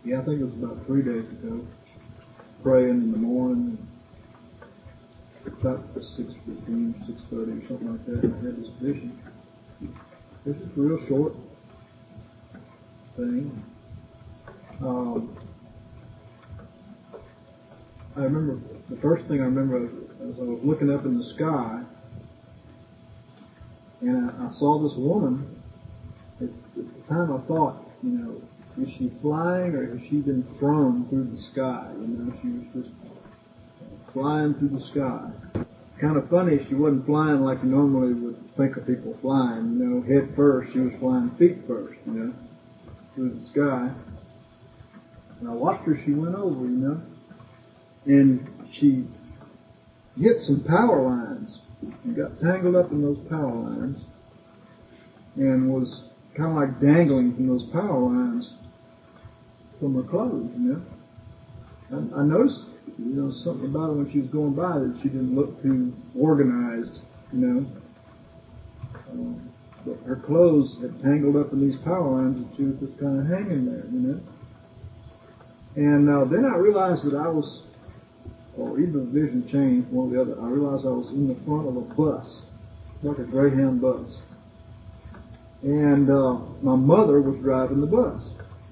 Yeah, I think it was about 3 days ago. Praying in the morning, about 6:15, 6:30 or something like that, and I had this vision. This is a real short thing. I remember, the first thing I remember as I was looking up in the sky, and I saw this woman. At the time I thought, is she flying or has she been thrown through the sky? She was just flying through the sky. Kind of funny, she wasn't flying like you normally would think of people flying, head first. She was flying feet first, through the sky. And I watched her, she went over, and she hit some power lines and got tangled up in those power lines and was kind of like dangling from those power lines from her clothes, I noticed, something about her when she was going by that she didn't look too organized, but her clothes had tangled up in these power lines and she was just kind of hanging there, And then I realized that I was, or either the vision changed, one or the other, I realized I was in the front of a bus, like a Greyhound bus. And my mother was driving the bus.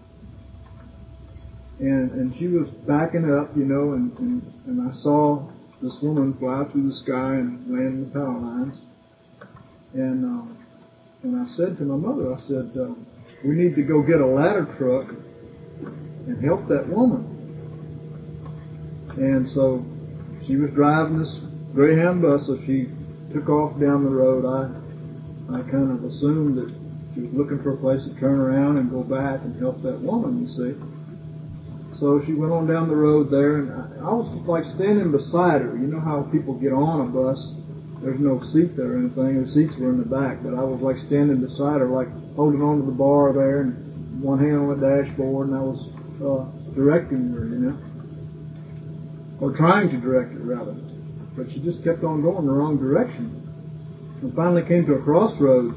And she was backing up, and I saw this woman fly through the sky and land in the power lines. And I said to my mother, I said, we need to go get a ladder truck and help that woman. And so she was driving this Greyhound bus, so she took off down the road. I kind of assumed that she was looking for a place to turn around and go back and help that woman, you see. So she went on down the road there, and I was like standing beside her. You know how people get on a bus? There's no seat there or anything. The seats were in the back, but I was like standing beside her, like holding on to the bar there, and one hand on the dashboard, and I was directing her, or trying to direct her, rather. But she just kept on going the wrong direction. And finally came to a crossroads,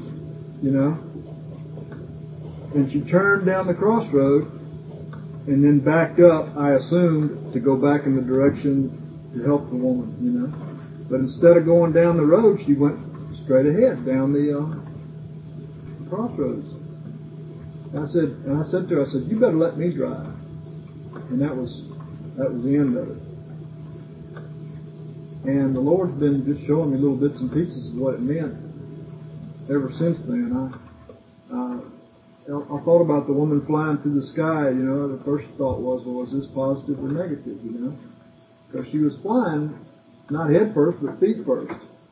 and she turned down the crossroad and then backed up, I assumed, to go back in the direction to help the woman, But instead of going down the road, she went straight ahead down the crossroads. And I said to her, you better let me drive. And that was the end of it. And the Lord's been just showing me little bits and pieces of what it meant ever since then. I thought about the woman flying through the sky, the first thought was, well, is this positive or negative, Because she was flying, not head first, but feet first.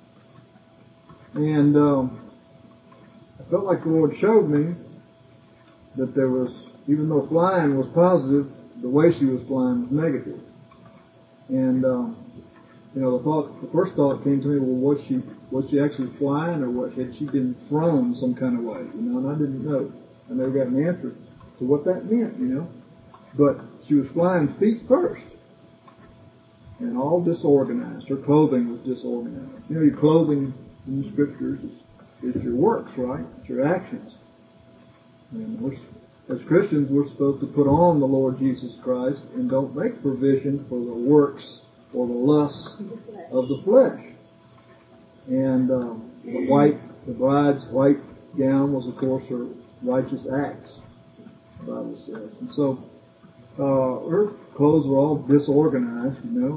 And I felt like the Lord showed me that there was, even though flying was positive, the way she was flying was negative. And, the first thought came to me, well, was she actually flying, or had she been thrown some kind of way, and I didn't know. I never got an answer to what that meant, But she was flying feet first. And all disorganized. Her clothing was disorganized. Your clothing in the Scriptures is your works, right? It's your actions. And as Christians, we're supposed to put on the Lord Jesus Christ and don't make provision for the works or the lusts of the flesh. And the bride's white gown was, of course, her righteous acts, the Bible says. And so her clothes were all disorganized,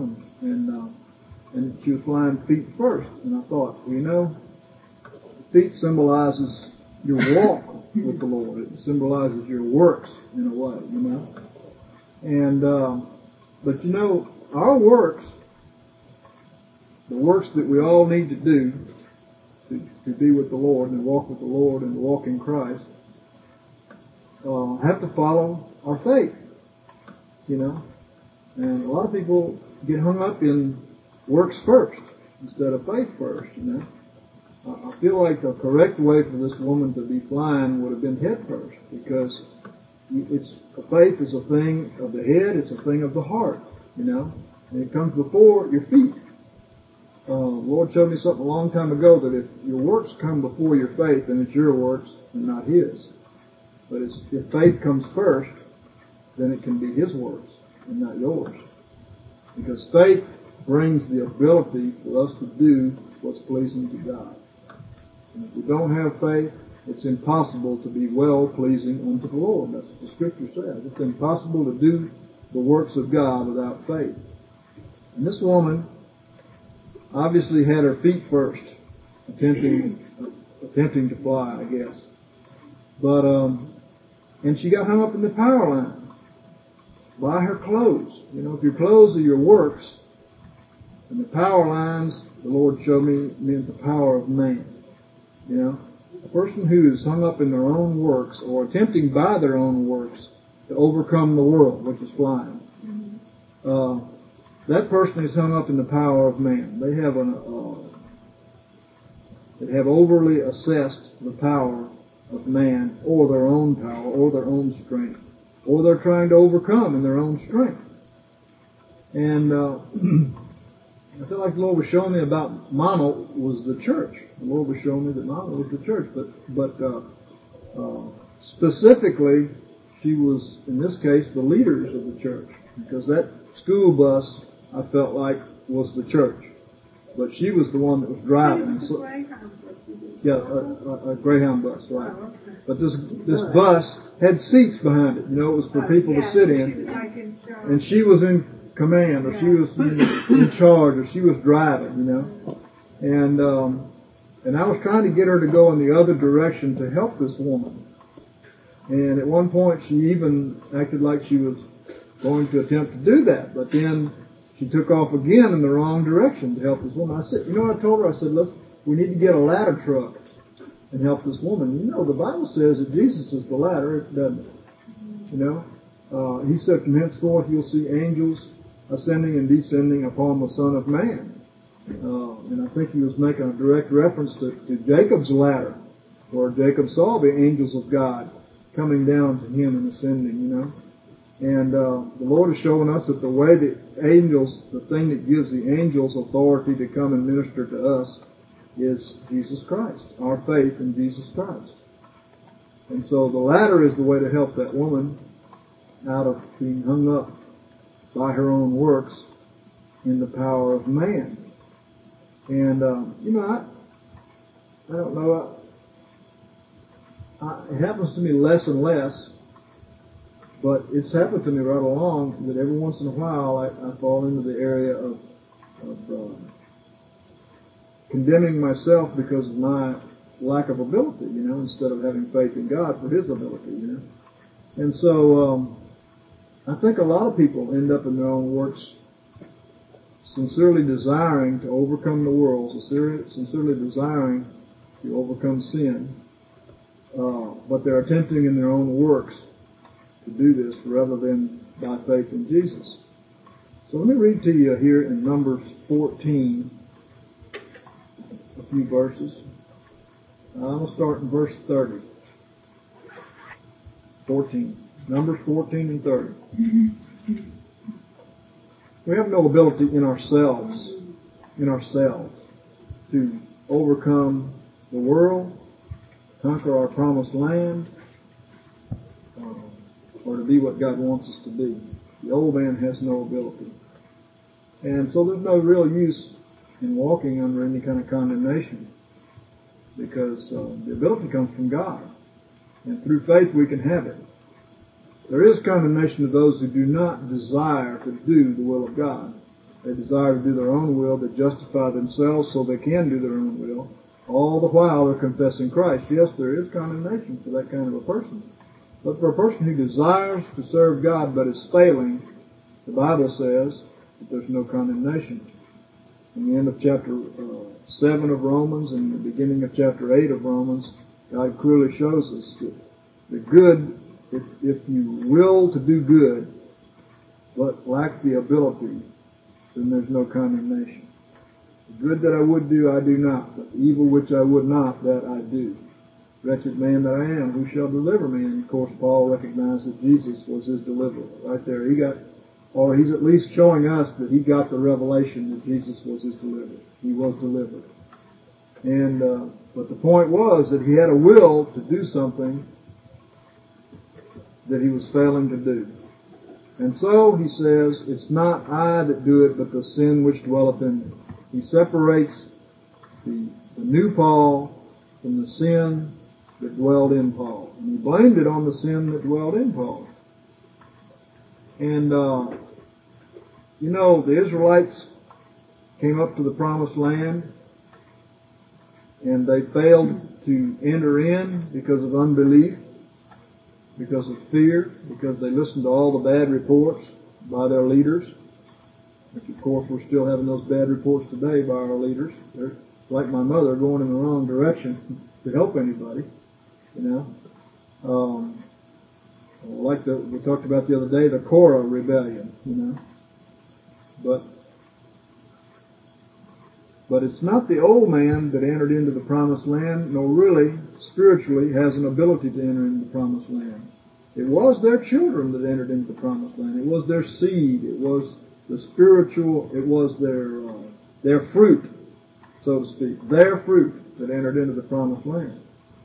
and she was flying feet first. And I thought, feet symbolizes your walk with the Lord. It symbolizes your works in a way, And but our works, the works that we all need to do to be with the Lord and walk with the Lord and walk in Christ, have to follow our faith, And a lot of people get hung up in works first instead of faith first, I feel like the correct way for this woman to be flying would have been head first, because faith is a thing of the head, it's a thing of the heart, and it comes before your feet. The Lord showed me something a long time ago, that if your works come before your faith, then it's your works and not His. But if faith comes first, then it can be His works and not yours. Because faith brings the ability for us to do what's pleasing to God. And if we don't have faith, it's impossible to be well-pleasing unto the Lord. That's what the Scripture says. It's impossible to do the works of God without faith. And this woman obviously had her feet first, attempting to fly, I guess. But, and she got hung up in the power line by her clothes. You know, if your clothes are your works, and the power lines, the Lord showed me, meant the power of man. You know, a person who is hung up in their own works, or attempting by their own works to overcome the world, which is flying, that person is hung up in the power of man. They have overly assessed the power of man, or their own power, or their own strength, or they're trying to overcome in their own strength. And I feel like the Lord was showing me about Mama was the church. The Lord was showing me that Mama was the church, but specifically, she was, in this case, the leaders of the church, because that school bus, I felt like, was the church. But she was the one that was driving. So, yeah, a Greyhound bus, right. But this bus had seats behind it. You know, it was for people to sit in. And she was in command, or she was in charge, or she was driving, you know. And I was trying to get her to go in the other direction to help this woman. And at one point she even acted like she was going to attempt to do that. But then she took off again in the wrong direction to help this woman. I said, you know what I told her? I said, we need to get a ladder truck and help this woman. You know, the Bible says that Jesus is the ladder, doesn't it? You know? He said, from henceforth you'll see angels ascending and descending upon the Son of Man. And I think he was making a direct reference to Jacob's ladder, where Jacob saw the angels of God coming down to him and ascending, you know. And the Lord is showing us that the way the angels, the thing that gives the angels authority to come and minister to us is Jesus Christ, our faith in Jesus Christ. And so the ladder is the way to help that woman out of being hung up by her own works in the power of man. And, you know, I don't know, it happens to me less and less, but it's happened to me right along that every once in a while I fall into the area of condemning myself because of my lack of ability, you know, instead of having faith in God for His ability, you know. And so, I think a lot of people end up in their own works sincerely desiring to overcome the world, sincerely desiring to overcome sin, but they're attempting in their own works to do this rather than by faith in Jesus. So let me read to you here in Numbers 14 a few verses. I'll start in verse 30. 14. Numbers 14 and 30. We have no ability in ourselves to overcome the world, conquer our promised land, or to be what God wants us to be. The old man has no ability. And so there's no real use in walking under any kind of condemnation, because the ability comes from God. And through faith we can have it. There is condemnation to those who do not desire to do the will of God. They desire to do their own will, they justify themselves so they can do their own will. All the while they're confessing Christ. Yes, there is condemnation for that kind of a person. But for a person who desires to serve God but is failing, the Bible says that there's no condemnation. In the end of chapter 7 of Romans and the beginning of chapter 8 of Romans, God clearly shows us that the good, if you will to do good, but lack the ability, then there's no condemnation. The good that I would do, I do not, but the evil which I would not, that I do. Wretched man that I am, who shall deliver me? And of course Paul recognized that Jesus was his deliverer. Right there, he's at least showing us that he got the revelation that Jesus was his deliverer. He was delivered. And, but the point was that he had a will to do something that he was failing to do. And so, he says, it's not I that do it, but the sin which dwelleth in me. He separates the new Paul from the sin that dwelled in Paul. And he blamed it on the sin that dwelled in Paul. And, you know, the Israelites came up to the promised land, and they failed to enter in because of unbelief, because of fear, because they listened to all the bad reports by their leaders, which of course we're still having those bad reports today by our leaders. They're, like my mother, going in the wrong direction to help anybody, you know. Like we talked about the other day, the Korah rebellion, you know. But it's not the old man that entered into the promised land, nor really, spiritually, has an ability to enter into the promised land. It was their children that entered into the promised land. It was their seed. It was the spiritual, it was their fruit, so to speak. Their fruit that entered into the promised land.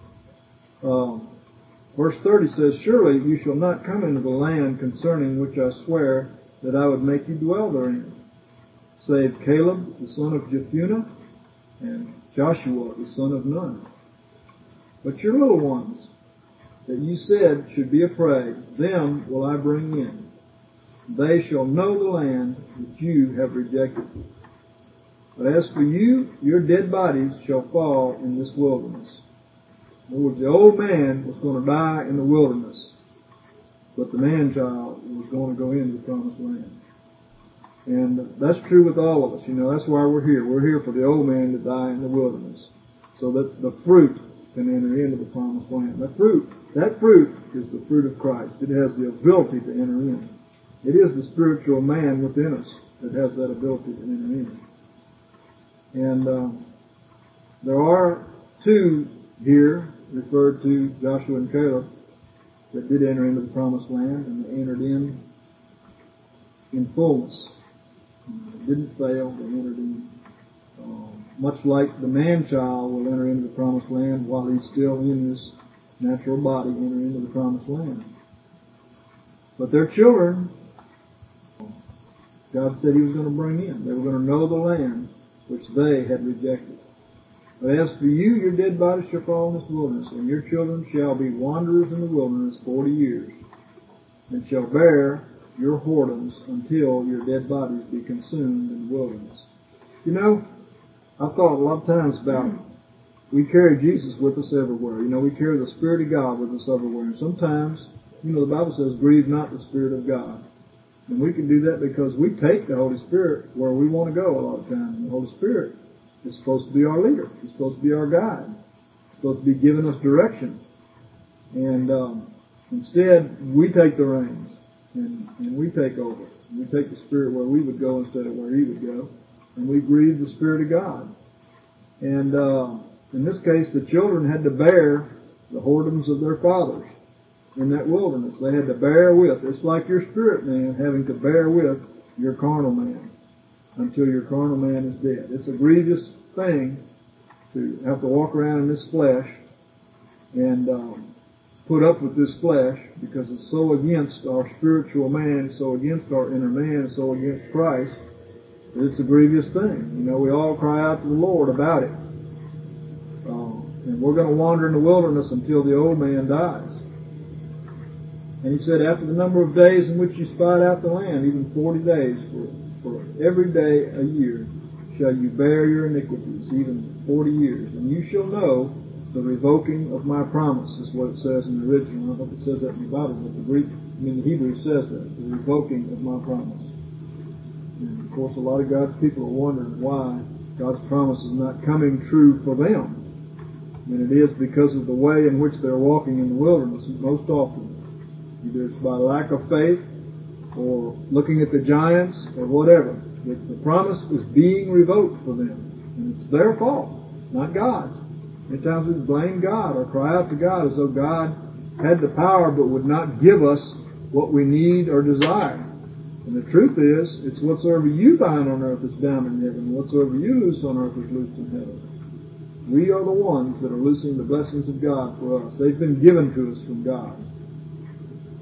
Verse 30 says, surely you shall not come into the land concerning which I swear that I would make you dwell therein, save Caleb the son of Jephunneh and Joshua the son of Nun. But your little ones that you said should be afraid, them will I bring in. They shall know the land that you have rejected. But as for you, your dead bodies shall fall in this wilderness. In other words, the old man was going to die in the wilderness, but the man-child was going to go into the promised land. And that's true with all of us. You know, that's why we're here. We're here for the old man to die in the wilderness, so that the fruit can enter into the promised land. That fruit is the fruit of Christ. It has the ability to enter in. It is the spiritual man within us that has that ability to enter in. And there are two here referred to, Joshua and Caleb, that did enter into the promised land, and they entered in fullness. They didn't fail, they entered in. Much like the man-child will enter into the promised land while he's still in his natural body, enter into the promised land. But their children, God said He was going to bring in. They were going to know the land which they had rejected. But as for you, your dead bodies shall fall in this wilderness, and your children shall be wanderers in the wilderness 40 years, and shall bear your whoredoms until your dead bodies be consumed in the wilderness. You know, I've thought a lot of times about, we carry Jesus with us everywhere. You know, we carry the Spirit of God with us everywhere. And sometimes, you know, the Bible says, grieve not the Spirit of God. And we can do that because we take the Holy Spirit where we want to go a lot of times. And the Holy Spirit is supposed to be our leader. He's supposed to be our guide. He's supposed to be giving us direction. And instead, we take the reins. And we take over. We take the Spirit where we would go instead of where He would go. And we grieve the Spirit of God. And in this case, the children had to bear the whoredoms of their fathers in that wilderness. They had to bear with. It's like your spirit man having to bear with your carnal man until your carnal man is dead. It's a grievous thing to have to walk around in this flesh and put up with this flesh because it's so against our spiritual man, so against our inner man, so against Christ, that it's a grievous thing. You know, we all cry out to the Lord about it. And we're going to wander in the wilderness until the old man dies. And He said, after the number of days in which you spied out the land, even 40 days, for every day a year, shall you bear your iniquities, even 40 years. And you shall know the revoking of my promise, is what it says in the original. I don't know if it says that in the Bible, but the Hebrew says that, the revoking of my promise. And of course, a lot of God's people are wondering why God's promise is not coming true for them. And it is because of the way in which they're walking in the wilderness most often. Either it's by lack of faith or looking at the giants or whatever. The promise is being revoked for them. And it's their fault, not God's. Many times we blame God or cry out to God as though God had the power but would not give us what we need or desire. And the truth is, it's whatsoever you bind on earth is bound in heaven. Whatsoever you loose on earth is loosed in heaven. We are the ones that are loosing the blessings of God for us. They've been given to us from God.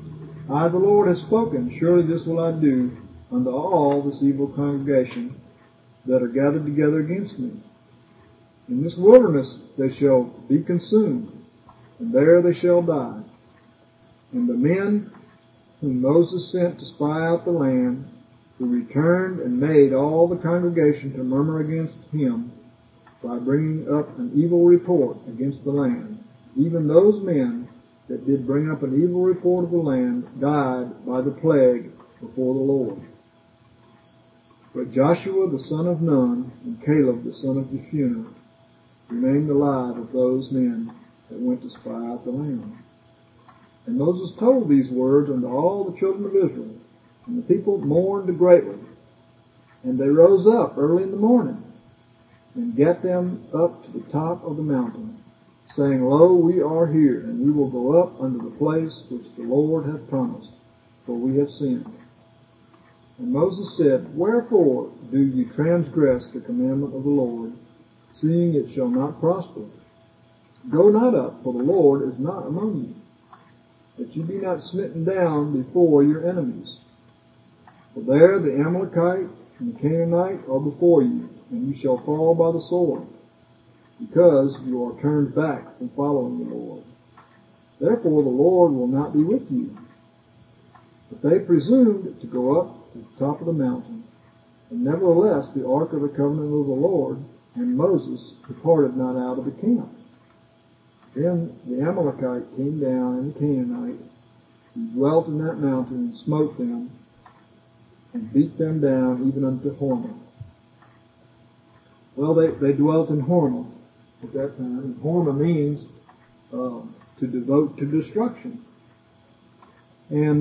I, the Lord, have spoken. Surely this will I do unto all this evil congregation that are gathered together against me. In this wilderness they shall be consumed, and there they shall die. And the men whom Moses sent to spy out the land, who returned and made all the congregation to murmur against him by bringing up an evil report against the land, even those men that did bring up an evil report of the land died by the plague before the Lord. But Joshua the son of Nun and Caleb the son of Jephunneh remained alive of those men that went to spy out the land. And Moses told these words unto all the children of Israel, and the people mourned greatly. And they rose up early in the morning, and gat them up to the top of the mountain, saying, Lo, we are here, and we will go up unto the place which the Lord hath promised, for we have sinned. And Moses said, Wherefore do ye transgress the commandment of the Lord, seeing it shall not prosper? Go not up, for the Lord is not among you, that ye be not smitten down before your enemies. For there the Amalekite and the Canaanite are before you, and you shall fall by the sword, because you are turned back from following the Lord. Therefore the Lord will not be with you. But they presumed to go up to the top of the mountain, and nevertheless the ark of the covenant of the Lord and Moses departed not out of the camp. Then the Amalekite came down, and the Canaanite, who dwelt in that mountain, and smote them, and beat them down even unto Hormah. Well, they dwelt in Hormah at that time, and Hormah means to devote to destruction. And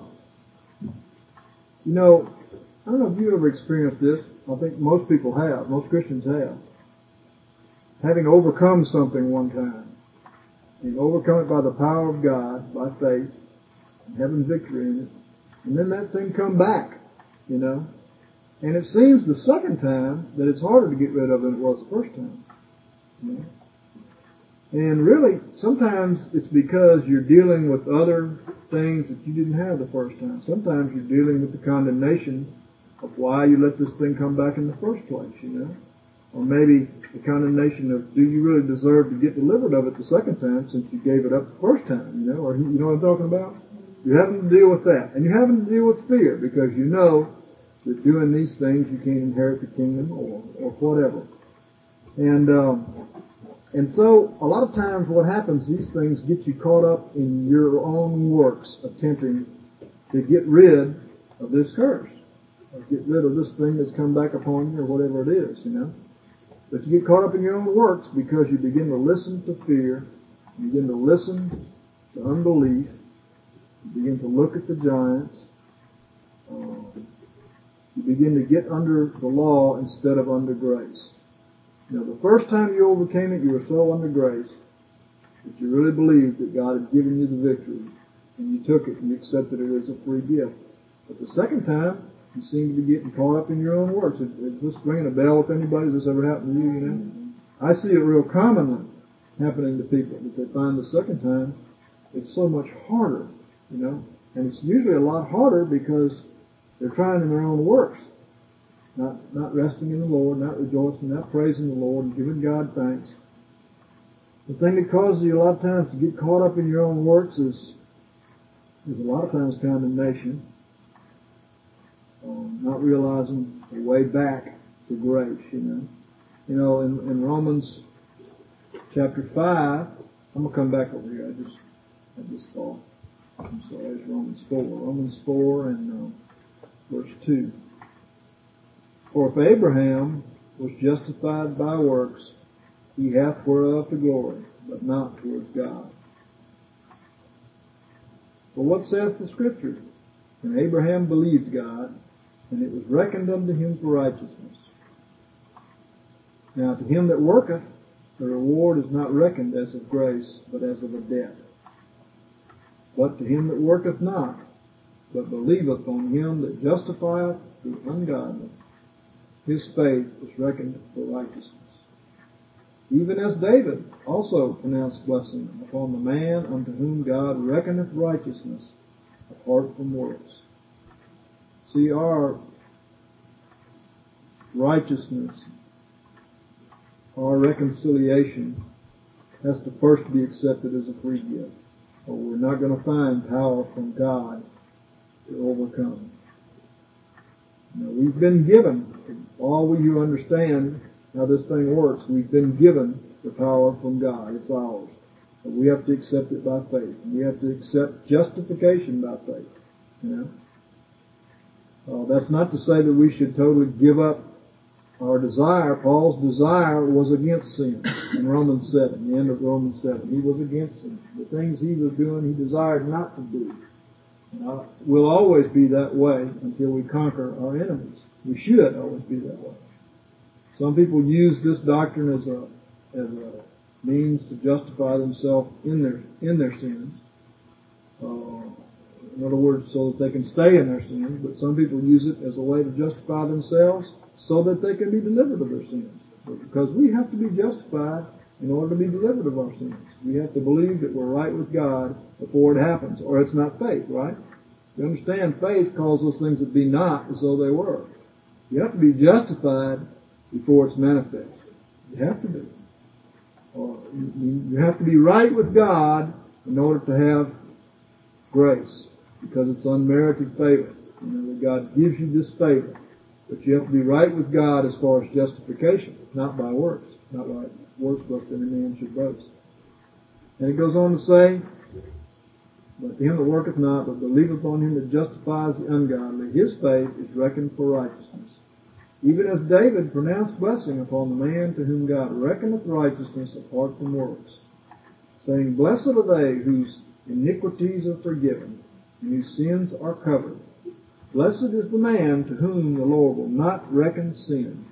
you know, I don't know if you've ever experienced this. I think most people have. Most Christians have. Having overcome something one time. You overcome it by the power of God, by faith, and having victory in it. And then that thing come back, you know. And it seems the second time that it's harder to get rid of than it was the first time. You know? And really, sometimes it's because you're dealing with other things that you didn't have the first time. Sometimes you're dealing with the condemnation of why you let this thing come back in the first place, you know. Or maybe the condemnation of, do you really deserve to get delivered of it the second time since you gave it up the first time, you know? Or you know what I'm talking about? You're having to deal with that. And you're having to deal with fear because you know that doing these things you can't inherit the kingdom or whatever. And so a lot of times what happens, these things get you caught up in your own works, attempting to get rid of this curse, or get rid of this thing that's come back upon you, or whatever it is, you know. But you get caught up in your own works because you begin to listen to fear, you begin to listen to unbelief, you begin to look at the giants, you begin to get under the law instead of under grace. You know, the first time you overcame it, you were so under grace that you really believed that God had given you the victory, and you took it and you accepted it as a free gift. But the second time, you seem to be getting caught up in your own works. Is this ringing a bell with anybody? Has this ever happened to you, you know? I see it real commonly happening to people, that they find the second time it's so much harder, you know? And it's usually a lot harder because they're trying in their own works. Not resting in the Lord, not rejoicing, not praising the Lord, and giving God thanks. The thing that causes you a lot of times to get caught up in your own works is a lot of times condemnation. Not realizing the way back to grace, you know. You know, in Romans chapter 5, I'm going to come back over here. I just had this thought. I'm sorry, it's Romans 4. Romans 4 and verse 2. For if Abraham was justified by works, he hath whereof to glory, but not towards God. For what saith the Scripture? And Abraham believed God, and it was reckoned unto him for righteousness. Now to him that worketh, the reward is not reckoned as of grace, but as of a debt. But to him that worketh not, but believeth on him that justifieth the ungodly, his faith is reckoned for righteousness. Even as David also pronounced blessing upon the man unto whom God reckoneth righteousness apart from works. See, our righteousness, our reconciliation has to first be accepted as a free gift, or we're not going to find power from God to overcome. Now, we've been given, all we who understand how this thing works, we've been given the power from God. It's ours. But we have to accept it by faith. We have to accept justification by faith. You know? That's not to say that we should totally give up our desire. Paul's desire was against sin in Romans 7, the end of Romans 7. He was against sin. The things he was doing, he desired not to do. We'll always be that way until we conquer our enemies. We should always be that way. Some people use this doctrine as a means to justify themselves in their sins. In other words, so that they can stay in their sins. But some people use it as a way to justify themselves so that they can be delivered of their sins. Because we have to be justified in order to be delivered of our sins. We have to believe that we're right with God before it happens, or it's not faith, right? You understand, faith calls those things that be not as though they were. You have to be justified before it's manifest. You have to be. Or you have to be right with God in order to have grace, because it's unmerited favor. You know, that God gives you this favor. But you have to be right with God as far as justification, not by works. Not by works, lest any man should boast. And it goes on to say, but to him that worketh not, but believeth on him that justifies the ungodly, his faith is reckoned for righteousness. Even as David pronounced blessing upon the man to whom God reckoneth righteousness apart from works, saying, Blessed are they whose iniquities are forgiven, and whose sins are covered. Blessed is the man to whom the Lord will not reckon sin.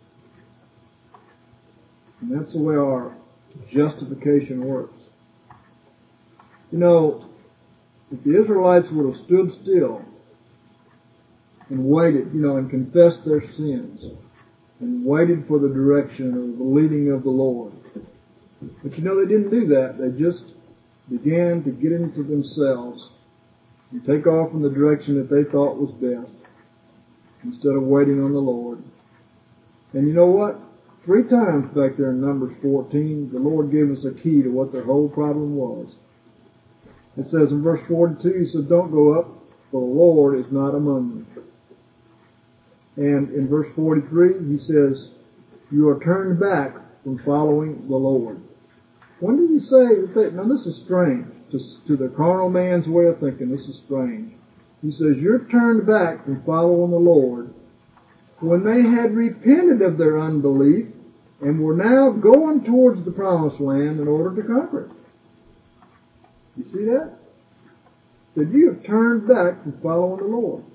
And that's the way our justification works. You know, if the Israelites would have stood still and waited, and confessed their sins, and waited for the direction or the leading of the Lord. But they didn't do that. They just began to get into themselves and take off in the direction that they thought was best, instead of waiting on the Lord. And you know what? 3 times back there in Numbers 14, the Lord gave us a key to what their whole problem was. It says in verse 42, He said, Don't go up, for the Lord is not among you. And in verse 43, He says, You are turned back from following the Lord. When did He say that? Now this is strange. To the carnal man's way of thinking, this is strange. He says, You're turned back from following the Lord when they had repented of their unbelief and were now going towards the promised land in order to conquer it. You see that? That you have turned back from following the Lord.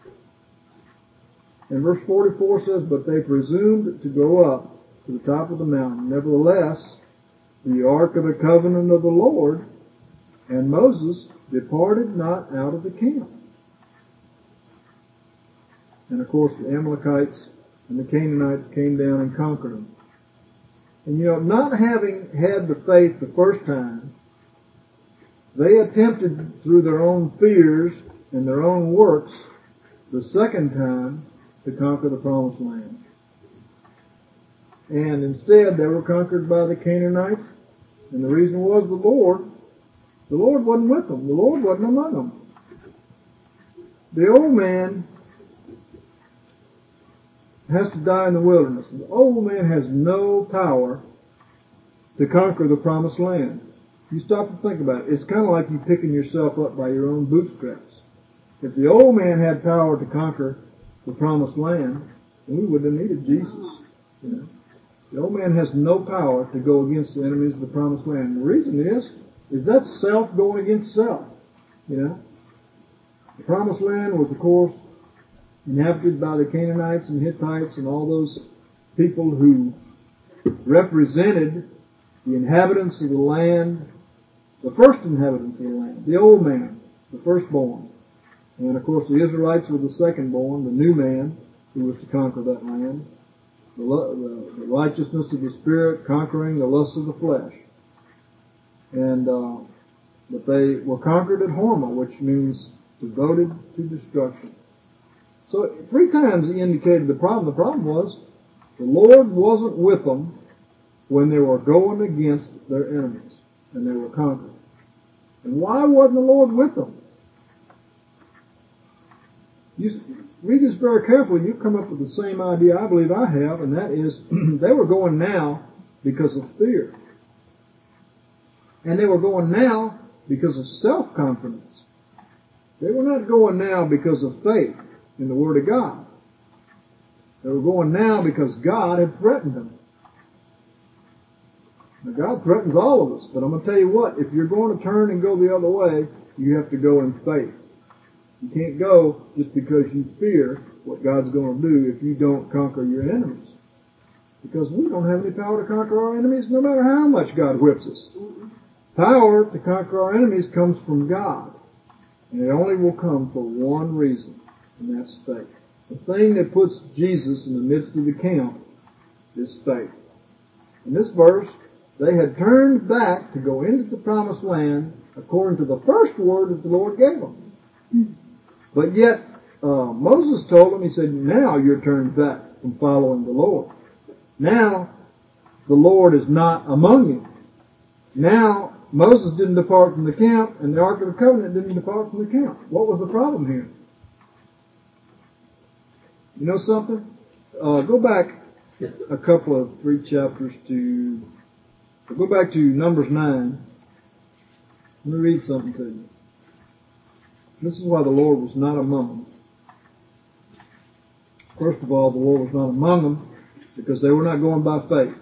And verse 44 says, But they presumed to go up to the top of the mountain. Nevertheless, the ark of the covenant of the Lord and Moses departed not out of the camp. And of course the Amalekites and the Canaanites came down and conquered them. And not having had the faith the first time, they attempted through their own fears and their own works the second time to conquer the promised land. And instead they were conquered by the Canaanites, and the reason was the Lord wasn't with them. The Lord wasn't among them. The old man has to die in the wilderness. The old man has no power to conquer the promised land. You stop and think about it. It's kind of like you picking yourself up by your own bootstraps. If the old man had power to conquer the promised land, then we wouldn't have needed Jesus. The old man has no power to go against the enemies of the promised land. And the reason is that's self going against self. The promised land was, of course, inhabited by the Canaanites and Hittites and all those people who represented the inhabitants of the land, the first inhabitants of the land, the old man, the firstborn. And of course the Israelites were the secondborn, the new man who was to conquer that land. The righteousness of the Spirit conquering the lusts of the flesh. And but they were conquered at Hormah, which means devoted to destruction. So 3 times he indicated the problem. The problem was the Lord wasn't with them when they were going against their enemies and they were conquered. And why wasn't the Lord with them? You read this very carefully, you come up with the same idea I believe I have, and that is they were going now because of fear. And they were going now because of self-confidence. They were not going now because of faith in the Word of God. They were going now because God had threatened them. Now God threatens all of us, but I'm going to tell you what, if you're going to turn and go the other way, you have to go in faith. You can't go just because you fear what God's going to do if you don't conquer your enemies. Because we don't have any power to conquer our enemies no matter how much God whips us. Power to conquer our enemies comes from God. And it only will come for one reason, and that's faith. The thing that puts Jesus in the midst of the camp is faith. In this verse, they had turned back to go into the promised land according to the first word that the Lord gave them. But yet, Moses told them, he said, now you're turned back from following the Lord. Now, the Lord is not among you. Now, Moses didn't depart from the camp, and the Ark of the Covenant didn't depart from the camp. What was the problem here? You know something? Go back a couple of 3 chapters to... Go back to Numbers 9. Let me read something to you. This is why the Lord was not among them. First of all, the Lord was not among them because they were not going by faith.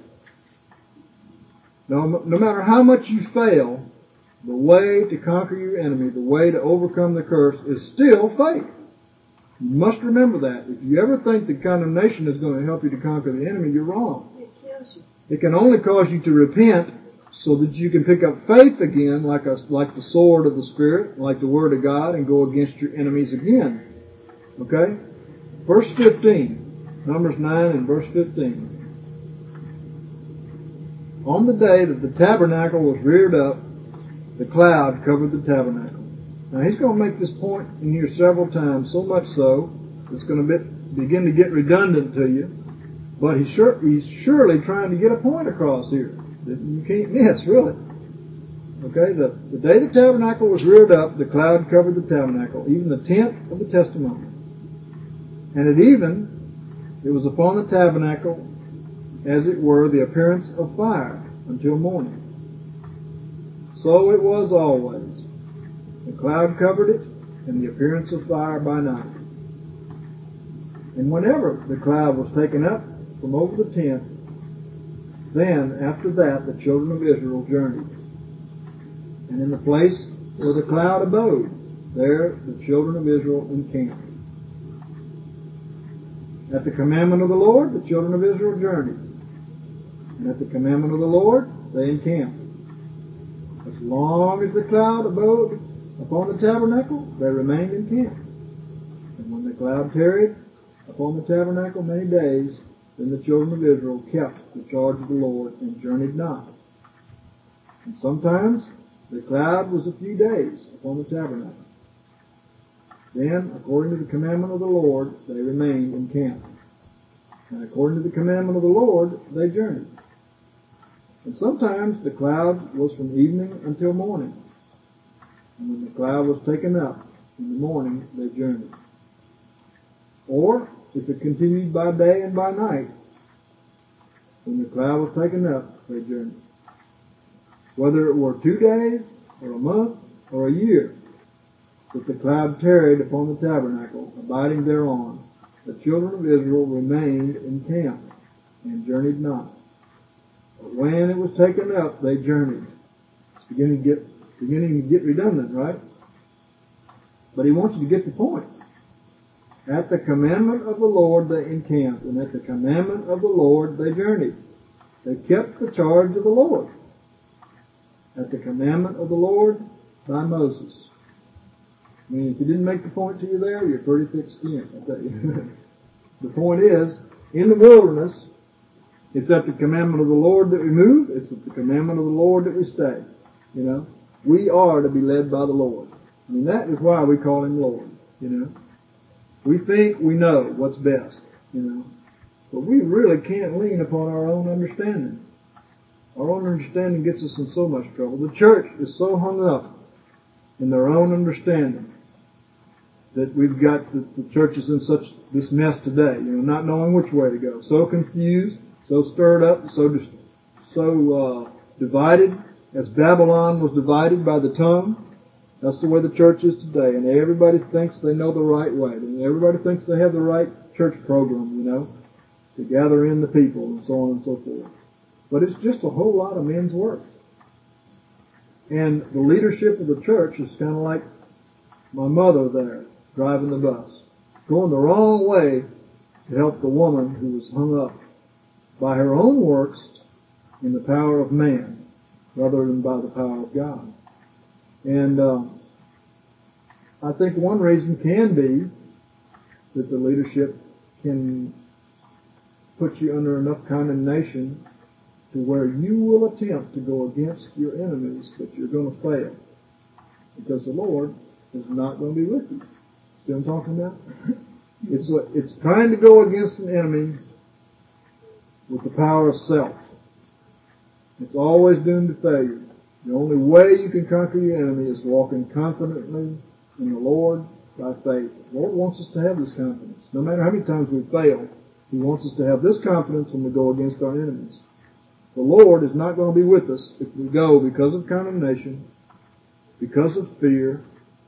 No matter how much you fail, the way to conquer your enemy, the way to overcome the curse is still faith. You must remember that. If you ever think that condemnation is going to help you to conquer the enemy, you're wrong. It can only cause you to repent so that you can pick up faith again, like the sword of the Spirit, like the Word of God, and go against your enemies again. Okay? Verse 15. Numbers 9 and verse 15. On the day that the tabernacle was reared up, the cloud covered the tabernacle. Now he's going to make this point in here several times, so much so, it's going to begin to get redundant to you. But he's surely trying to get a point across here that you can't miss, really. Okay, the day the tabernacle was reared up, the cloud covered the tabernacle, even the tent of the testimony. And it was upon the tabernacle, as it were, the appearance of fire until morning. So it was always. The cloud covered it, and the appearance of fire by night. And whenever the cloud was taken up from over the tent, then after that the children of Israel journeyed. And in the place where the cloud abode, there the children of Israel encamped. At the commandment of the Lord, the children of Israel journeyed. And at the commandment of the Lord, they encamped. As long as the cloud abode upon the tabernacle, they remained encamped. And when the cloud tarried upon the tabernacle many days, then the children of Israel kept the charge of the Lord and journeyed not. And sometimes the cloud was a few days upon the tabernacle. Then, according to the commandment of the Lord, they remained encamped. And according to the commandment of the Lord, they journeyed. And sometimes the cloud was from evening until morning. And when the cloud was taken up in the morning, they journeyed. Or, if it continued by day and by night, when the cloud was taken up, they journeyed. Whether it were 2 days, or a month, or a year, that the cloud tarried upon the tabernacle, abiding thereon, the children of Israel remained encamped, and journeyed not. But when it was taken up, they journeyed. It's beginning to get redundant, right? But he wants you to get the point. At the commandment of the Lord they encamped, and at the commandment of the Lord they journeyed. They kept the charge of the Lord. At the commandment of the Lord by Moses. I mean, if he didn't make the point to you there, you're pretty thick-skinned, I'll tell you. The point is, in the wilderness, it's at the commandment of the Lord that we move. It's at the commandment of the Lord that we stay. You know, we are to be led by the Lord. I mean, that is why we call Him Lord, you know. We think we know what's best, you know. But we really can't lean upon our own understanding. Our own understanding gets us in so much trouble. The church is so hung up in their own understanding that we've got the church is in such this mess today, you know, not knowing which way to go. So confused, so stirred up, so divided, as Babylon was divided by the tongue. That's the way the church is today. And everybody thinks they know the right way. And everybody thinks they have the right church program, you know, to gather in the people and so on and so forth. But it's just a whole lot of men's work. And the leadership of the church is kind of like my mother there, driving the bus, going the wrong way to help the woman who was hung up by her own works in the power of man rather than by the power of God. And I think one reason can be that the leadership can put you under enough condemnation to where you will attempt to go against your enemies, but you're going to fail. Because the Lord is not going to be with you. See what I'm talking about? It's trying to go against an enemy with the power of self. It's always doomed to failure. The only way you can conquer your enemy is walking confidently in the Lord by faith. The Lord wants us to have this confidence. No matter how many times we fail, He wants us to have this confidence when we go against our enemies. The Lord is not going to be with us if we go because of condemnation, because of fear.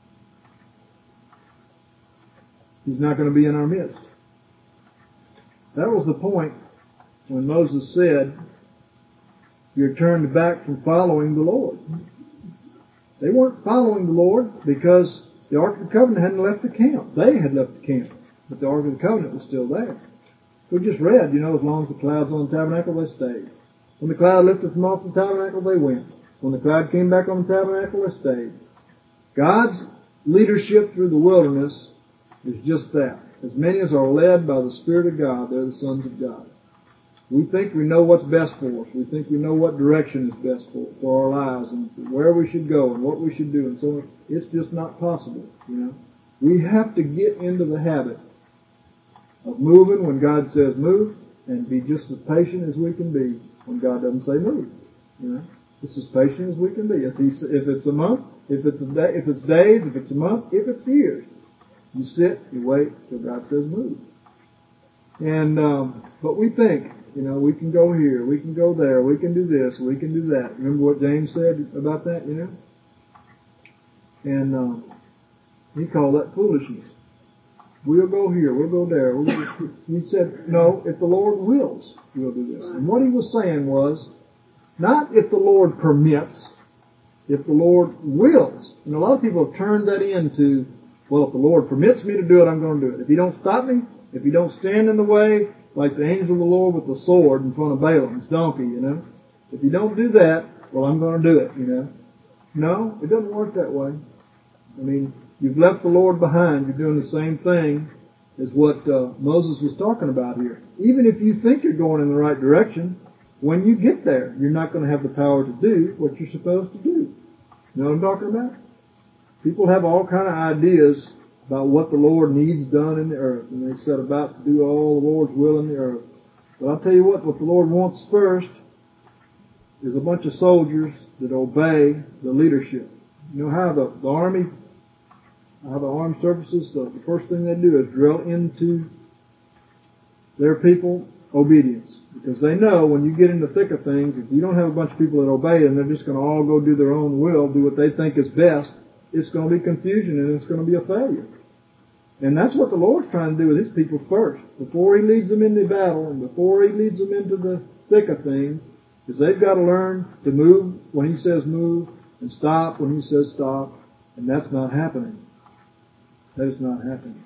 He's not going to be in our midst. That was the point when Moses said, you're turned back from following the Lord. They weren't following the Lord because the Ark of the Covenant hadn't left the camp. They had left the camp, but the Ark of the Covenant was still there. We just read, you know, as long as the cloud's on the tabernacle, they stayed. When the cloud lifted them off the tabernacle, they went. When the cloud came back on the tabernacle, they stayed. God's leadership through the wilderness is just that. As many as are led by the Spirit of God, they're the sons of God. We think we know what's best for us. We think we know what direction is best for our lives and where we should go and what we should do and so on. It's just not possible, you know. We have to get into the habit of moving when God says move and be just as patient as we can be when God doesn't say move, you know. Just as patient as we can be. If it's a month, if it's a day, if it's days, if it's a month, if it's years, you sit, you wait till God says move. And but we think, you know, we can go here, we can go there, we can do this, we can do that. Remember what James said about that, you know? And he called that foolishness. We'll go here, we'll go there. He said, no, if the Lord wills, we'll do this. And what he was saying was, not if the Lord permits, if the Lord wills. And a lot of people have turned that into, well, if the Lord permits me to do it, I'm going to do it. If He don't stop me, if He don't stand in the way, like the angel of the Lord with the sword in front of Balaam's donkey, you know. If you don't do that, well, I'm going to do it, you know. No, it doesn't work that way. I mean, you've left the Lord behind. You're doing the same thing as what Moses was talking about here. Even if you think you're going in the right direction, when you get there, you're not going to have the power to do what you're supposed to do. You know what I'm talking about? People have all kind of ideas about what the Lord needs done in the earth, and they set about to do all the Lord's will in the earth. But I'll tell you what the Lord wants first is a bunch of soldiers that obey the leadership. You know how the army, how the armed services, the first thing they do is drill into their people obedience. Because they know when you get in the thick of things, if you don't have a bunch of people that obey and they're just going to all go do their own will, do what they think is best, it's going to be confusion and it's going to be a failure. And that's what the Lord's trying to do with His people first. Before He leads them into battle and before He leads them into the thick of things, is they've got to learn to move when He says move and stop when He says stop. And that's not happening. That is not happening.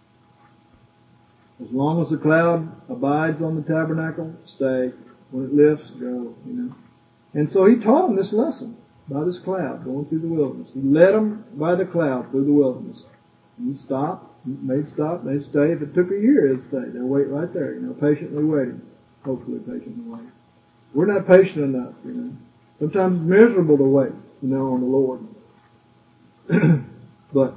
As long as the cloud abides on the tabernacle, stay. When it lifts, go, you know. And so He taught them this lesson by this cloud going through the wilderness. He led them by the cloud through the wilderness. And He stopped, they'd stop, they'd stay. If it took a year, they'd stay. They'd wait right there, you know, patiently waiting. Hopefully patiently waiting. We're not patient enough, you know. Sometimes it's miserable to wait, you know, on the Lord. But,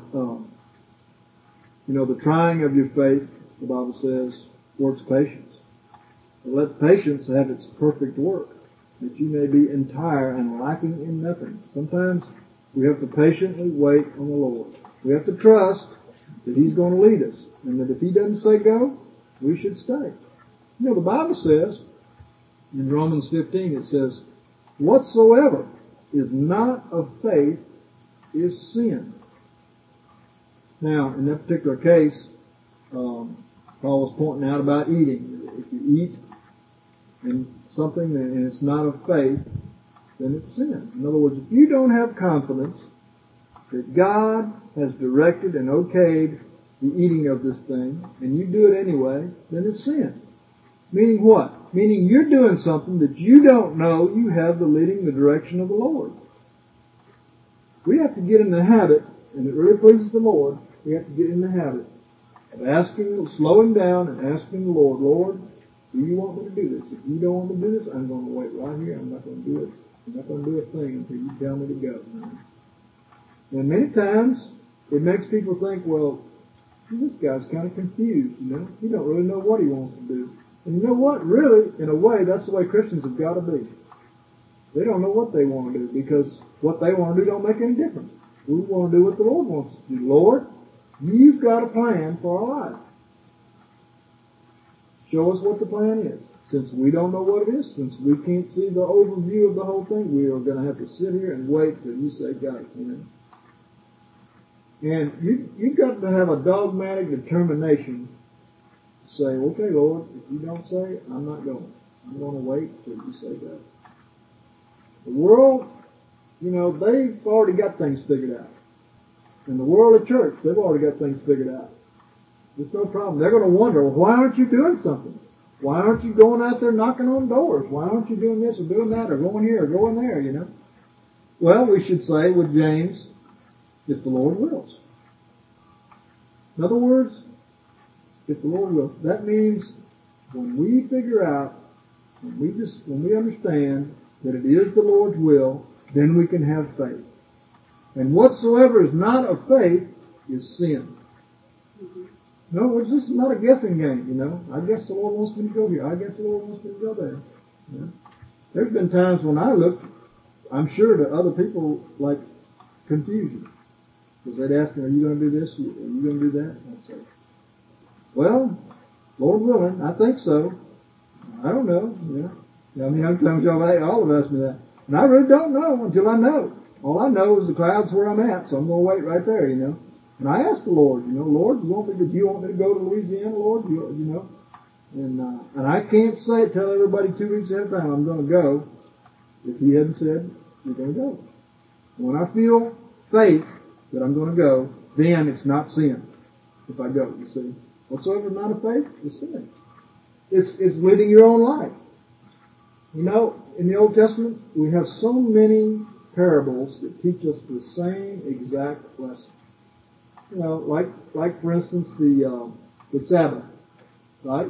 the trying of your faith, the Bible says, works patience. But let patience have its perfect work, that you may be entire and lacking in nothing. Sometimes we have to patiently wait on the Lord. We have to trust that He's going to lead us, and that if He doesn't say go, we should stay. The Bible says, in Romans 15, it says, whatsoever is not of faith is sin. Now, in that particular case, Paul was pointing out about eating. If you eat and something and it's not of faith, then it's sin. In other words, if you don't have confidence that God has directed and okayed the eating of this thing, and you do it anyway, then it's sin. Meaning what? Meaning you're doing something that you don't know you have the leading, the direction of the Lord. We have to get in the habit, and it really pleases the Lord, we have to get in the habit of asking, slowing down and asking the Lord, Lord, do you want me to do this? If you don't want me to do this, I'm going to wait right here. I'm not going to do it. I'm not going to do a thing until you tell me to go. And many times, it makes people think, well, this guy's kind of confused, He don't really know what he wants to do. And you know what? Really, in a way, that's the way Christians have got to be. They don't know what they want to do, because what they want to do don't make any difference. We want to do what the Lord wants us to do. Lord, You've got a plan for our life. Show us what the plan is. Since we don't know what it is, since we can't see the overview of the whole thing, we are going to have to sit here and wait till You say go. And you've got to have a dogmatic determination to say, okay, Lord, if You don't say it, I'm not going. I'm going to wait till You say go. The world, they've already got things figured out. In the world of church, they've already got things figured out. There's no problem. They're going to wonder, well, why aren't you doing something? Why aren't you going out there knocking on doors? Why aren't you doing this or doing that or going here or going there, Well, we should say with James, if the Lord wills. In other words, if the Lord wills. That means when we figure out, when we understand that it is the Lord's will, then we can have faith. And whatsoever is not of faith is sin. No, this is not a guessing game, I guess the Lord wants me to go here. I guess the Lord wants me to go there. There's been times when I looked, I'm sure, to other people like confusion. Because they'd ask me, are you going to do this? Are you going to do that? And I'd say, well, Lord willing, I think so. I don't know, Sometimes all have asked me that. And I really don't know until I know. All I know is the cloud's where I'm at, so I'm going to wait right there, And I asked the Lord, Lord, do you want me to go to Louisiana, Lord? And I can't tell everybody 2 weeks ahead of time I'm going to go if He hadn't said, you're going to go. When I feel faith that I'm going to go, then it's not sin if I go, you see. Whatsoever is not of faith is sin. It's living your own life. In the Old Testament, we have so many parables that teach us the same exact lesson. Like for instance, the Sabbath, right?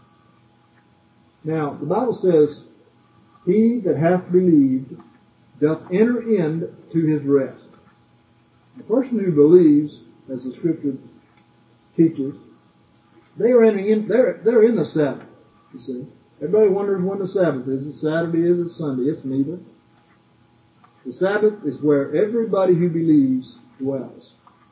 Now, the Bible says, he that hath believed doth enter into his rest. The person who believes, as the Scripture teaches, they're in the Sabbath, you see. Everybody wonders when the Sabbath is. Is it Saturday? Is it Sunday? It's neither. The Sabbath is where everybody who believes dwells.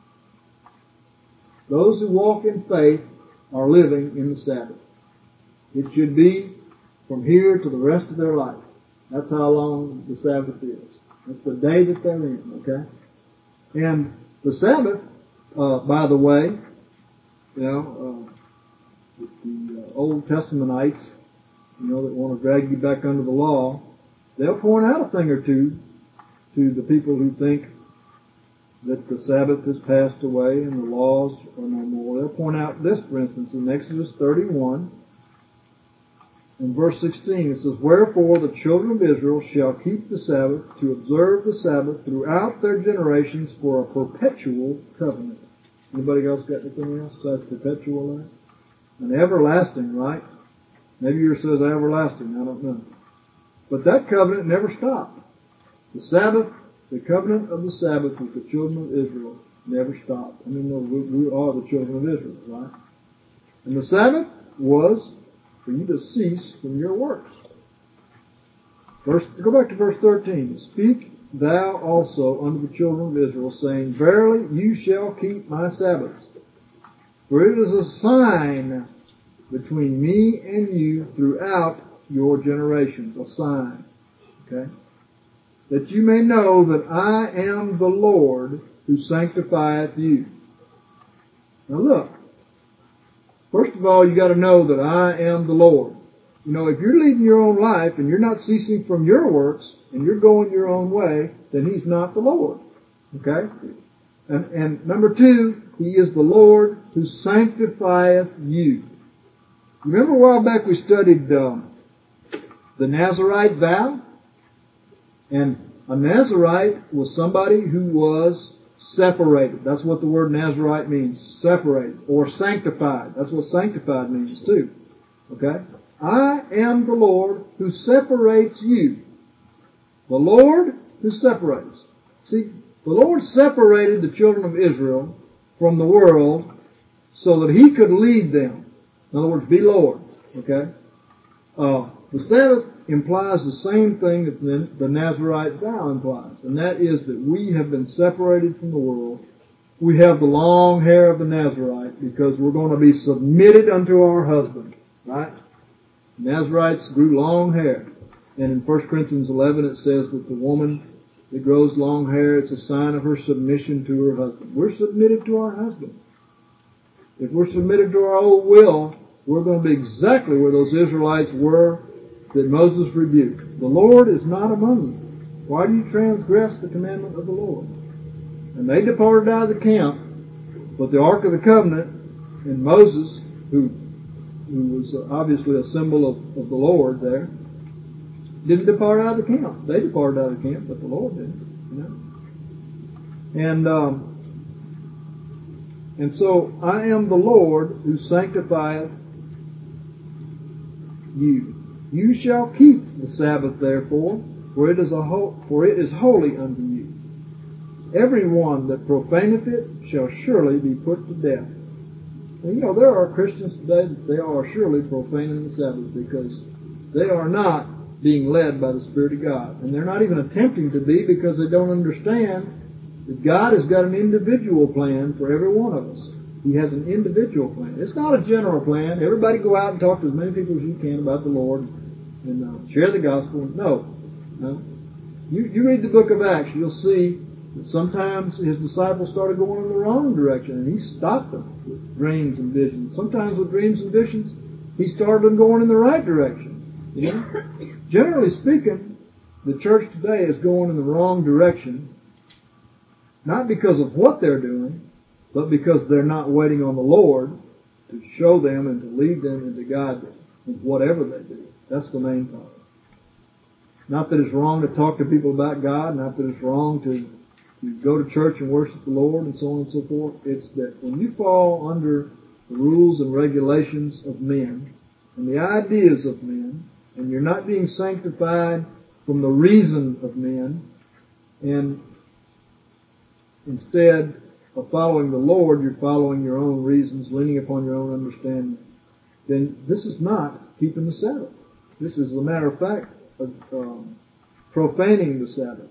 Those who walk in faith are living in the Sabbath. It should be from here to the rest of their life. That's how long the Sabbath is. That's the day that they're in, okay? And the Sabbath, by the way, the Old Testamentites, that want to drag you back under the law, they'll point out a thing or two to the people who think that the Sabbath has passed away and the laws are no more. They'll point out this, for instance, in Exodus 31, in verse 16, it says, wherefore the children of Israel shall keep the Sabbath, to observe the Sabbath throughout their generations for a perpetual covenant. Anybody else got anything else besides perpetual life? An everlasting, right? Maybe yours says everlasting, I don't know. But that covenant never stopped. The Sabbath, the covenant of the Sabbath with the children of Israel Never stopped. I mean, we are the children of Israel, right? And the Sabbath was for you to cease from your works. Go back to verse 13. Speak thou also unto the children of Israel, saying, Verily you shall keep my Sabbaths. For it is a sign between me and you throughout your generations. A sign. Okay? That you may know that I am the Lord who sanctifieth you. Now look. First of all, you got to know that I am the Lord. You know, if you're leading your own life and you're not ceasing from your works and you're going your own way, then He's not the Lord. Okay? And number two, He is the Lord who sanctifieth you. Remember a while back we studied the Nazirite vow? And a Nazirite was somebody who was separated. That's what the word Nazirite means. Separated. Or sanctified. That's what sanctified means too. Okay? I am the Lord who separates you. The Lord who separates. See, the Lord separated the children of Israel from the world so that He could lead them. In other words, be Lord. Okay? The Sabbath implies the same thing that the Nazirite vow implies, and that is that we have been separated from the world. We have the long hair of the Nazirite because we're going to be submitted unto our husband, right? Nazirites grew long hair, and in 1 Corinthians 11 it says that the woman that grows long hair, it's a sign of her submission to her husband. We're submitted to our husband. If we're submitted to our old will, we're going to be exactly where those Israelites were that Moses rebuked. The Lord is not among you. Why do you transgress the commandment of the Lord? And they departed out of the camp, but the Ark of the Covenant and Moses, who was obviously a symbol of the Lord there, didn't depart out of the camp. They departed out of the camp, but the Lord didn't. You know? And so I am the Lord who sanctifieth you. You shall keep the Sabbath therefore, for it is holy unto you. Every one that profaneth it shall surely be put to death. And you know, there are Christians today that they are surely profaning the Sabbath because they are not being led by the Spirit of God. And they're not even attempting to be because they don't understand that God has got an individual plan for every one of us. He has an individual plan. It's not a general plan. Everybody go out and talk to as many people as you can about the Lord and share the gospel. No. You read the book of Acts, you'll see that sometimes His disciples started going in the wrong direction, and He stopped them with dreams and visions. Sometimes with dreams and visions, He started them going in the right direction. You know? Generally speaking, the church today is going in the wrong direction, not because of what they're doing, but because they're not waiting on the Lord to show them and to lead them and to guide them in whatever they do. That's the main problem. Not that it's wrong to talk to people about God, not that it's wrong to go to church and worship the Lord and so on and so forth. It's that when you fall under the rules and regulations of men and the ideas of men, and you're not being sanctified from the reason of men, and instead of following the Lord, you're following your own reasons, leaning upon your own understanding, then this is not keeping the Sabbath. This is, as a matter of fact, profaning the Sabbath.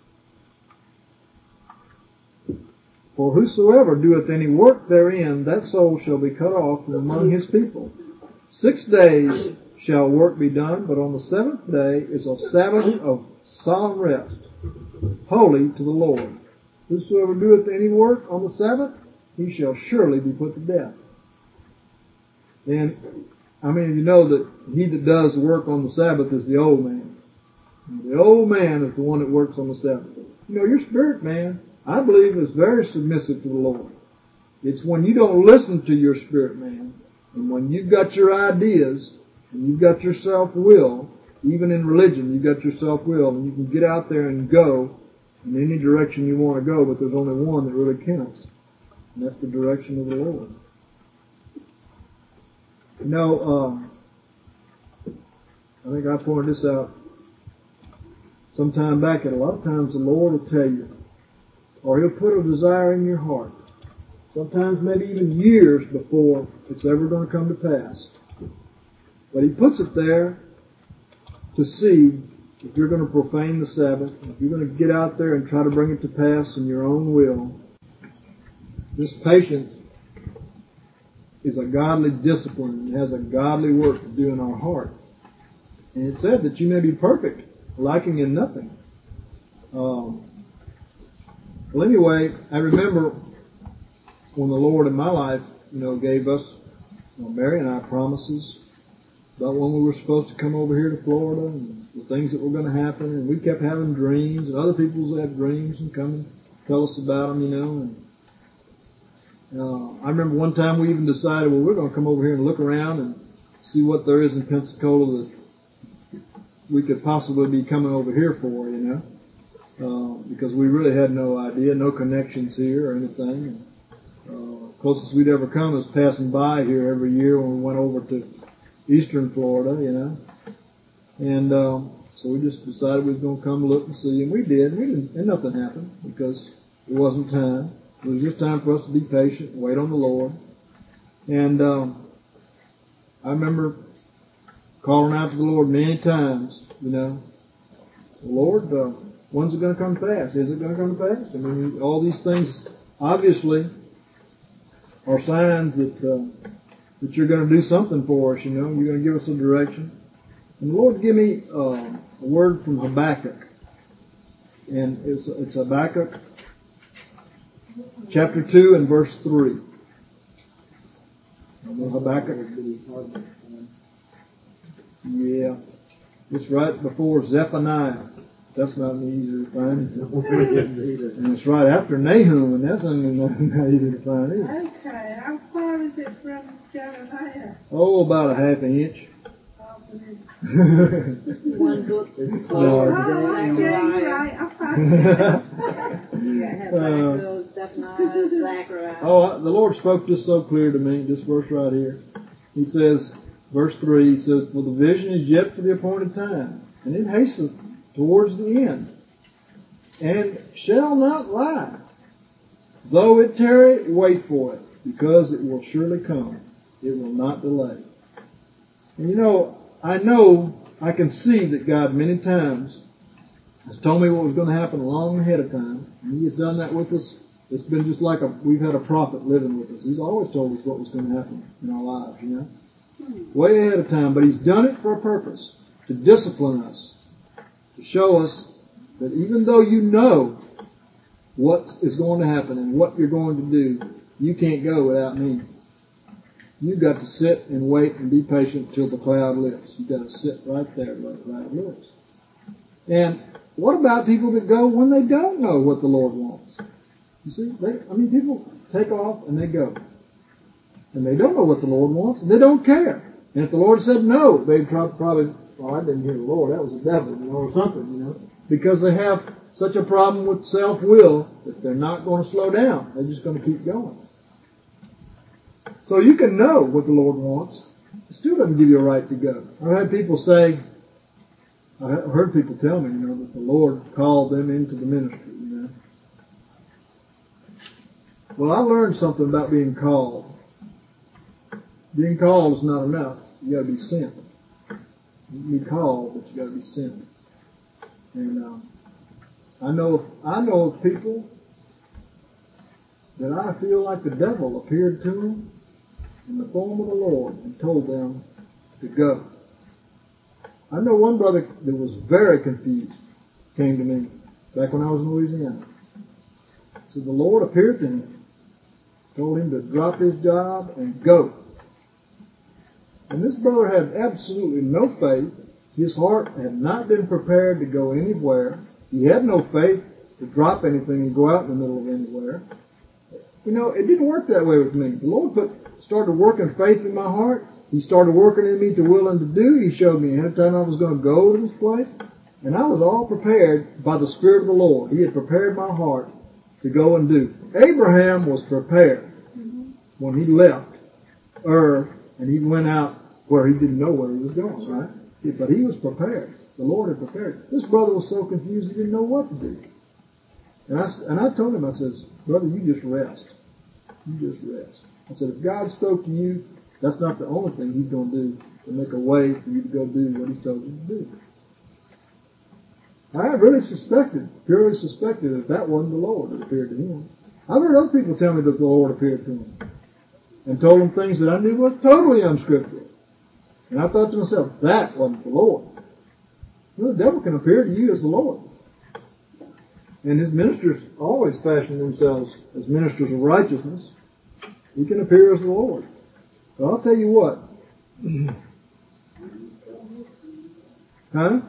For whosoever doeth any work therein, that soul shall be cut off from among his people. 6 days shall work be done, but on the seventh day is a Sabbath of solemn rest, holy to the Lord. Whosoever doeth any work on the Sabbath, he shall surely be put to death. And I mean, you know that he that does work on the Sabbath is the old man. The old man is the one that works on the Sabbath. You know, your spirit man, I believe, is very submissive to the Lord. It's when you don't listen to your spirit man, and when you've got your ideas, and you've got your self-will, even in religion, you've got your self-will, and you can get out there and go in any direction you want to go, but there's only one that really counts, and that's the direction of the Lord. You know, I think I pointed this out some time back, and a lot of times the Lord will tell you or He'll put a desire in your heart. Sometimes maybe even years before it's ever going to come to pass. But He puts it there to see if you're going to profane the Sabbath, if you're going to get out there and try to bring it to pass in your own will. This patience is a godly discipline and has a godly work to do in our heart. And it said that you may be perfect, lacking in nothing. Well, anyway, I remember when the Lord in my life, gave us, Mary and I, promises about when we were supposed to come over here to Florida and the things that were going to happen. And we kept having dreams, and other people had dreams and come and tell us about them, And I remember one time we even decided, we're going to come over here and look around and see what there is in Pensacola that we could possibly be coming over here for, because we really had no idea, no connections here or anything. Closest we'd ever come was passing by here every year when we went over to eastern Florida, And so we just decided we was going to come look and see, and we did. And nothing happened because it wasn't time. It was just time for us to be patient and wait on the Lord. And I remember calling out to the Lord many times, Lord, when's it going to come to pass? Is it going to come to pass? I mean, all these things obviously are signs that you're going to do something for us, You're going to give us a direction. And the Lord gave me a word from Habakkuk. And it's Habakkuk chapter 2 and verse 3. Habakkuk. Yeah. It's right before Zephaniah. That's not easy to find. And it's right after Nahum, and that's not easy to find either. Okay. How far is it from Jeremiah? Oh, about a half an inch. One book is closer to Zechariah. I found it. You got Habakkuk, Zephaniah, Zechariah. Oh, the Lord spoke this so clear to me, this verse right here. He says, verse 3, he says, for the vision is yet for the appointed time, and it hastens towards the end, and shall not lie. Though it tarry, wait for it, because it will surely come. It will not delay. And I can see that God many times has told me what was going to happen long ahead of time. And He has done that with us. It's been just like we've had a prophet living with us. He's always told us what was going to happen in our lives, Way ahead of time. But He's done it for a purpose. To discipline us. To show us that even though you know what is going to happen and what you're going to do, you can't go without me. You've got to sit and wait and be patient till the cloud lifts. You've got to sit right there till the cloud lifts. And what about people that go when they don't know what the Lord wants? You see, people take off and they go. And they don't know what the Lord wants, and they don't care. And if the Lord said no, they'd probably, I didn't hear the Lord, that was the devil, or something, Because they have such a problem with self-will that they're not going to slow down. They're just going to keep going. So you can know what the Lord wants. It still doesn't give you a right to go. I've heard people tell me, that the Lord called them into the ministry, Well, I learned something about being called. Being called is not enough. You got to be sent. You can be called, but you got to be sent. And I know of people that I feel like the devil appeared to them in the form of the Lord and told them to go. I know one brother that was very confused came to me back when I was in Louisiana. So the Lord appeared to him, told him to drop his job and go. And this brother had absolutely no faith. His heart had not been prepared to go anywhere. He had no faith to drop anything and go out in the middle of anywhere. It didn't work that way with me. The Lord started working faith in my heart. He started working in me to willing to do. He showed me ahead of time I was going to go to this place. And I was all prepared by the Spirit of the Lord. He had prepared my heart to go and do. Abraham was prepared when he left Ur and he went out where he didn't know where he was going, right? But he was prepared. The Lord had prepared. This brother was so confused he didn't know what to do. And I told him, I says, brother, you just rest. You just rest. I said, if God spoke to you, that's not the only thing He's going to do to make a way for you to go do what He's told you to do. I really purely suspected that wasn't the Lord that appeared to him. I've heard other people tell me that the Lord appeared to him and told him things that I knew were totally unscriptural. And I thought to myself, that wasn't the Lord. Well, the devil can appear to you as the Lord. And his ministers always fashion themselves as ministers of righteousness. He can appear as the Lord. But I'll tell you what. Huh?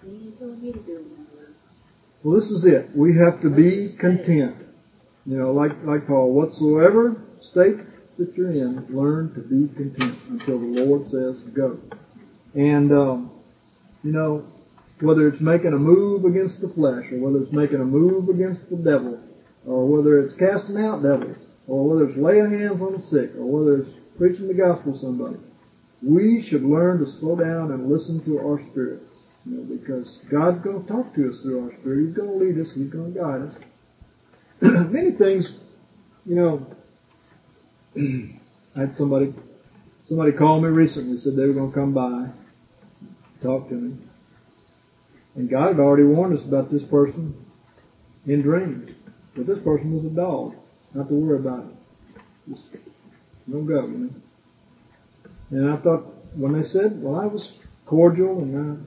Well, this is it. We have to be content. You know, like Paul, whatsoever state that you're in, learn to be content until the Lord says go. And, you know, whether it's making a move against the flesh, or whether it's making a move against the devil, or whether it's casting out devils, or whether it's laying hands on the sick, or whether it's preaching the gospel to somebody, we should learn to slow down and listen to our spirits. You know, because God's going to talk to us through our spirit. He's going to lead us. He's going to guide us. Many things, you know, I had somebody called me recently, said they were going to come by, talk to me. And God had already warned us about this person in dreams. But this person was a dog. Not to worry about it. Just don't go, you know. And I thought, when they said, well, I was cordial and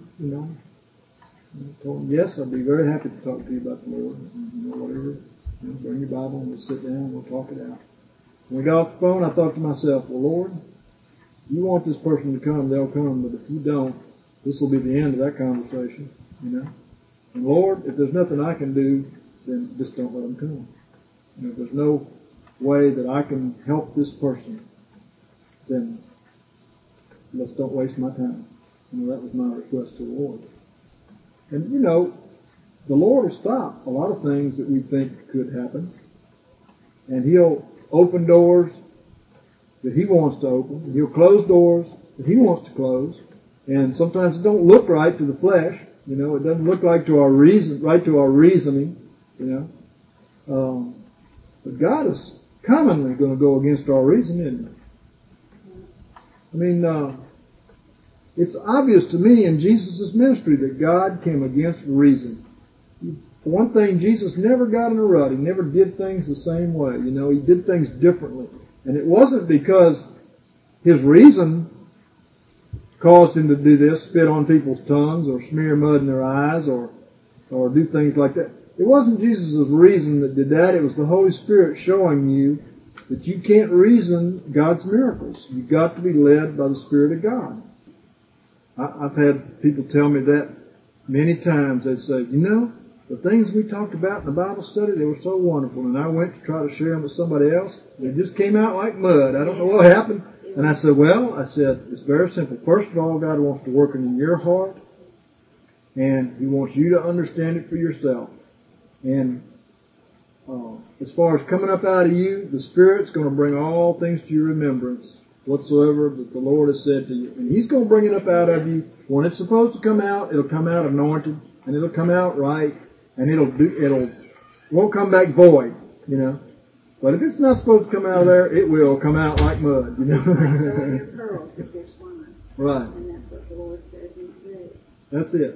I told them, yes, I'd be very happy to talk to you about the Lord. You know, whatever. You know, bring your Bible and we'll sit down and we'll talk it out. When we got off the phone, I thought to myself, well, Lord, you want this person to come, they'll come. But if you don't, this will be the end of that conversation, you know. And Lord, if there's nothing I can do, then just don't let them come. You know, if there's no way that I can help this person, then let's don't waste my time. You know, that was my request to the Lord. And, you know, the Lord will stop a lot of things that we think could happen. And He'll open doors that He wants to open. And He'll close doors that He wants to close. And sometimes it don't look right to the flesh. You know, it doesn't look like to our reasoning, you know. But God is commonly going to go against our reason, isn't He? I mean, it's obvious to me in Jesus' ministry that God came against reason. For one thing, Jesus never got in a rut. He never did things the same way. You know, He did things differently. And it wasn't because His reason caused Him to do this, spit on people's tongues or smear mud in their eyes or do things like that. It wasn't Jesus' reason that did that. It was the Holy Spirit showing you that you can't reason God's miracles. You've got to be led by the Spirit of God. I've had people tell me that many times. They'd say, you know, the things we talked about in the Bible study, they were so wonderful. And I went to try to share them with somebody else. They just came out like mud. I don't know what happened. And I said, it's very simple. First of all, God wants to work in your heart. And He wants you to understand it for yourself. And as far as coming up out of you, the Spirit's going to bring all things to your remembrance, whatsoever that the Lord has said to you. And He's going to bring it up out of you. When it's supposed to come out, it'll come out anointed, and it'll come out right, and it won't come back void, you know. But if it's not supposed to come out of there, it will come out like mud, you know. Your pearls if they're swine. Right. And that's what the Lord says He did. That's it.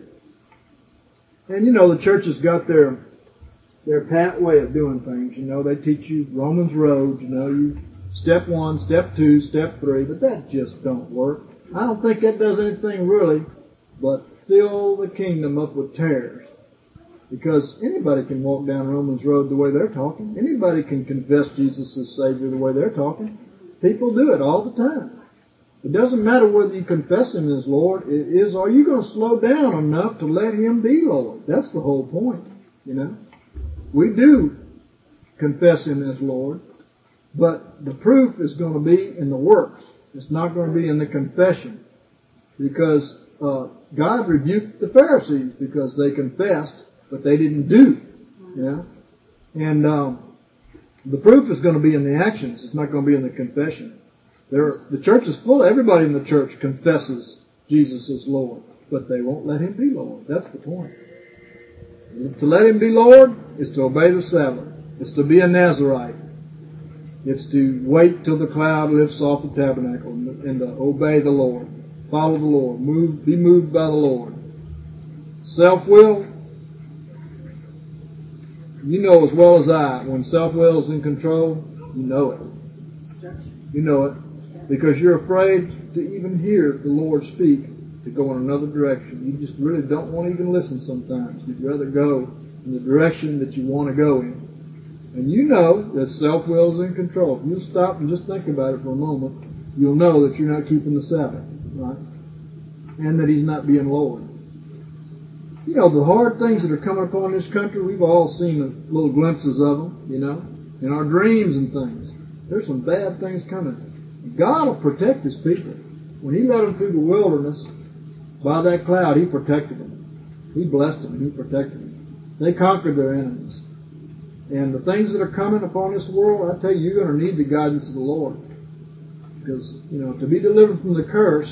And you know, the church has got their pat way of doing things. You know, they teach you Romans road. You know, you step 1, step 2, step 3, but that just don't work. I don't think that does anything really but fill the kingdom up with tares. Because anybody can walk down Romans road the way they're talking. Anybody can confess Jesus as Savior the way they're talking. People do it all the time. It doesn't matter whether you confess Him as Lord. It is, are you going to slow down enough to let Him be Lord? That's the whole point, you know. We do confess Him as Lord, but the proof is going to be in the works. It's not going to be in the confession. Because God rebuked the Pharisees because they confessed, but they didn't do. Yeah? And the proof is going to be in the actions. It's not going to be in the confession. The church is full. Everybody in the church confesses Jesus as Lord, but they won't let Him be Lord. That's the point. To let Him be Lord is to obey the Sabbath. It's to be a Nazirite. It's to wait till the cloud lifts off the tabernacle and to obey the Lord. Follow the Lord. Be moved by the Lord. Self-will, you know as well as I, when self-will is in control, you know it. You know it. Because you're afraid to even hear the Lord speak to go in another direction. You just really don't want to even listen sometimes. You'd rather go in the direction that you want to go in. And you know that self-will is in control. If you stop and just think about it for a moment, you'll know that you're not keeping the Sabbath, right? And that He's not being Lord. You know, the hard things that are coming upon this country, we've all seen little glimpses of them, you know, in our dreams and things. There's some bad things coming. God will protect His people. When He led them through the wilderness, by that cloud, He protected them. He blessed them and He protected them. They conquered their enemies. And the things that are coming upon this world, I tell you, you're going to need the guidance of the Lord. Because, you know, to be delivered from the curse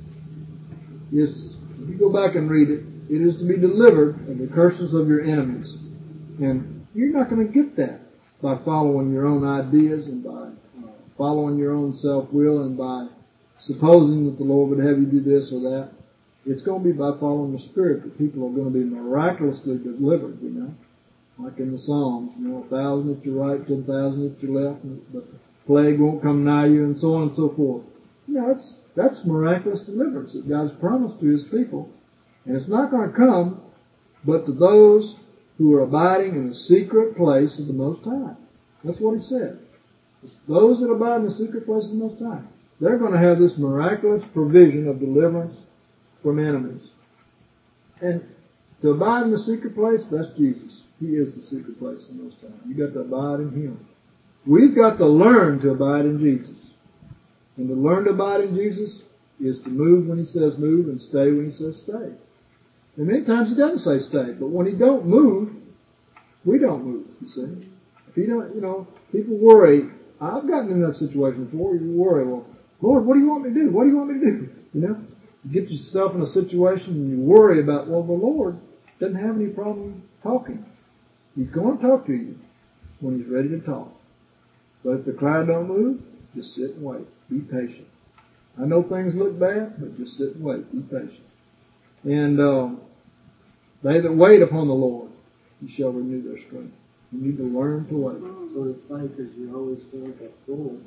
is, if you go back and read it, it is to be delivered of the curses of your enemies. And you're not going to get that by following your own ideas and by following your own self-will and by supposing that the Lord would have you do this or that. It's going to be by following the Spirit that people are going to be miraculously delivered, you know. Like in the Psalms, you know, 1,000 at your right, 10,000 at your left, but the plague won't come nigh you, and so on and so forth. You know, that's miraculous deliverance that God's promised to His people. And it's not going to come but to those who are abiding in the secret place of the Most High. That's what He said. It's those that abide in the secret place of the Most High. They're going to have this miraculous provision of deliverance from enemies. And to abide in the secret place, that's Jesus. He is the secret place of the Most High. You've got to abide in Him. We've got to learn to abide in Jesus. And to learn to abide in Jesus is to move when He says move and stay when He says stay. And many times He doesn't say stay, but when He don't move, we don't move, you see. If He don't, you know, people worry. I've gotten in that situation before. You worry, well, Lord, what do you want me to do? What do you want me to do? You know, you get yourself in a situation and you worry about, well, the Lord doesn't have any problem talking. He's going to talk to you when He's ready to talk. But if the cloud don't move, just sit and wait. Be patient. I know things look bad, but just sit and wait. Be patient. And they that wait upon the Lord, He shall renew their strength. You need to learn to wait. So it's funny because you always feel like a fool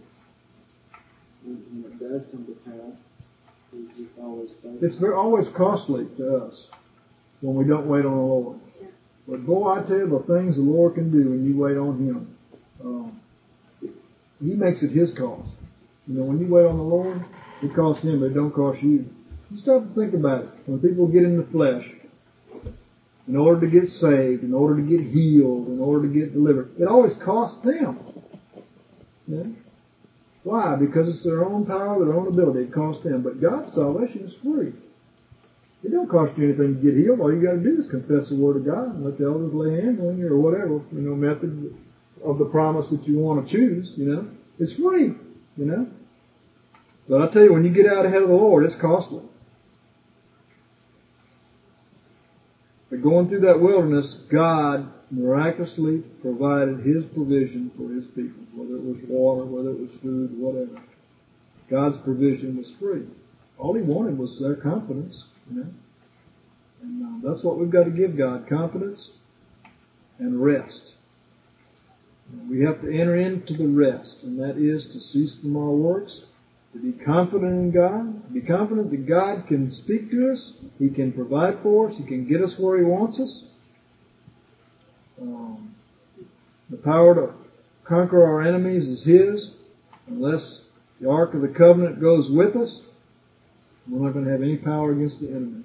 when it does come to pass. It's just always faithful. It's always costly to us when we don't wait on the Lord. But boy, I tell you, the things the Lord can do when you wait on Him, He makes it His cost. You know, when you wait on the Lord, it costs Him, but it don't cost you. You stop to think about it. When people get in the flesh, in order to get saved, in order to get healed, in order to get delivered, it always costs them. Yeah? Why? Because it's their own power, their own ability. It costs them. But God's salvation is free. It don't cost you anything to get healed. All you got to do is confess the Word of God and let the elders lay hands on you or whatever, you know, method of the promise that you want to choose, you know. It's free, you know. But I tell you, when you get out ahead of the Lord, it's costly. But going through that wilderness, God miraculously provided His provision for His people, whether it was water, whether it was food, whatever. God's provision was free. All He wanted was their confidence, you know. And that's what we've got to give God, confidence and rest. We have to enter into the rest, and that is to cease from our works, to be confident in God, to be confident that God can speak to us, He can provide for us, He can get us where He wants us. The power to conquer our enemies is His. Unless the Ark of the Covenant goes with us, we're not going to have any power against the enemy.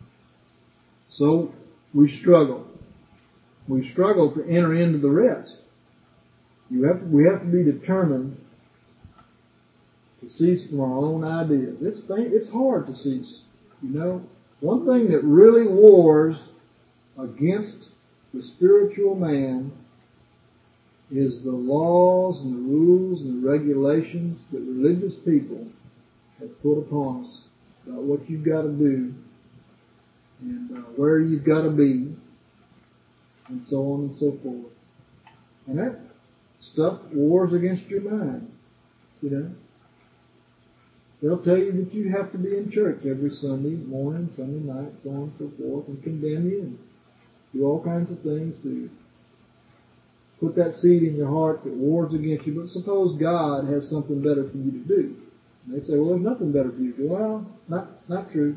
So we struggle. We struggle to enter into the rest. We have to be determined to cease from our own ideas. It's hard to cease. You know, one thing that really wars against the spiritual man is the laws and the rules and the regulations that religious people have put upon us about what you've got to do and where you've got to be and so on and so forth. And that stuff wars against your mind, you know. They'll tell you that you have to be in church every Sunday morning, Sunday night, so on and so forth, and condemn you and do all kinds of things to put that seed in your heart that wars against you. But suppose God has something better for you to do. And they say, well, there's nothing better for you to do. Well, not true.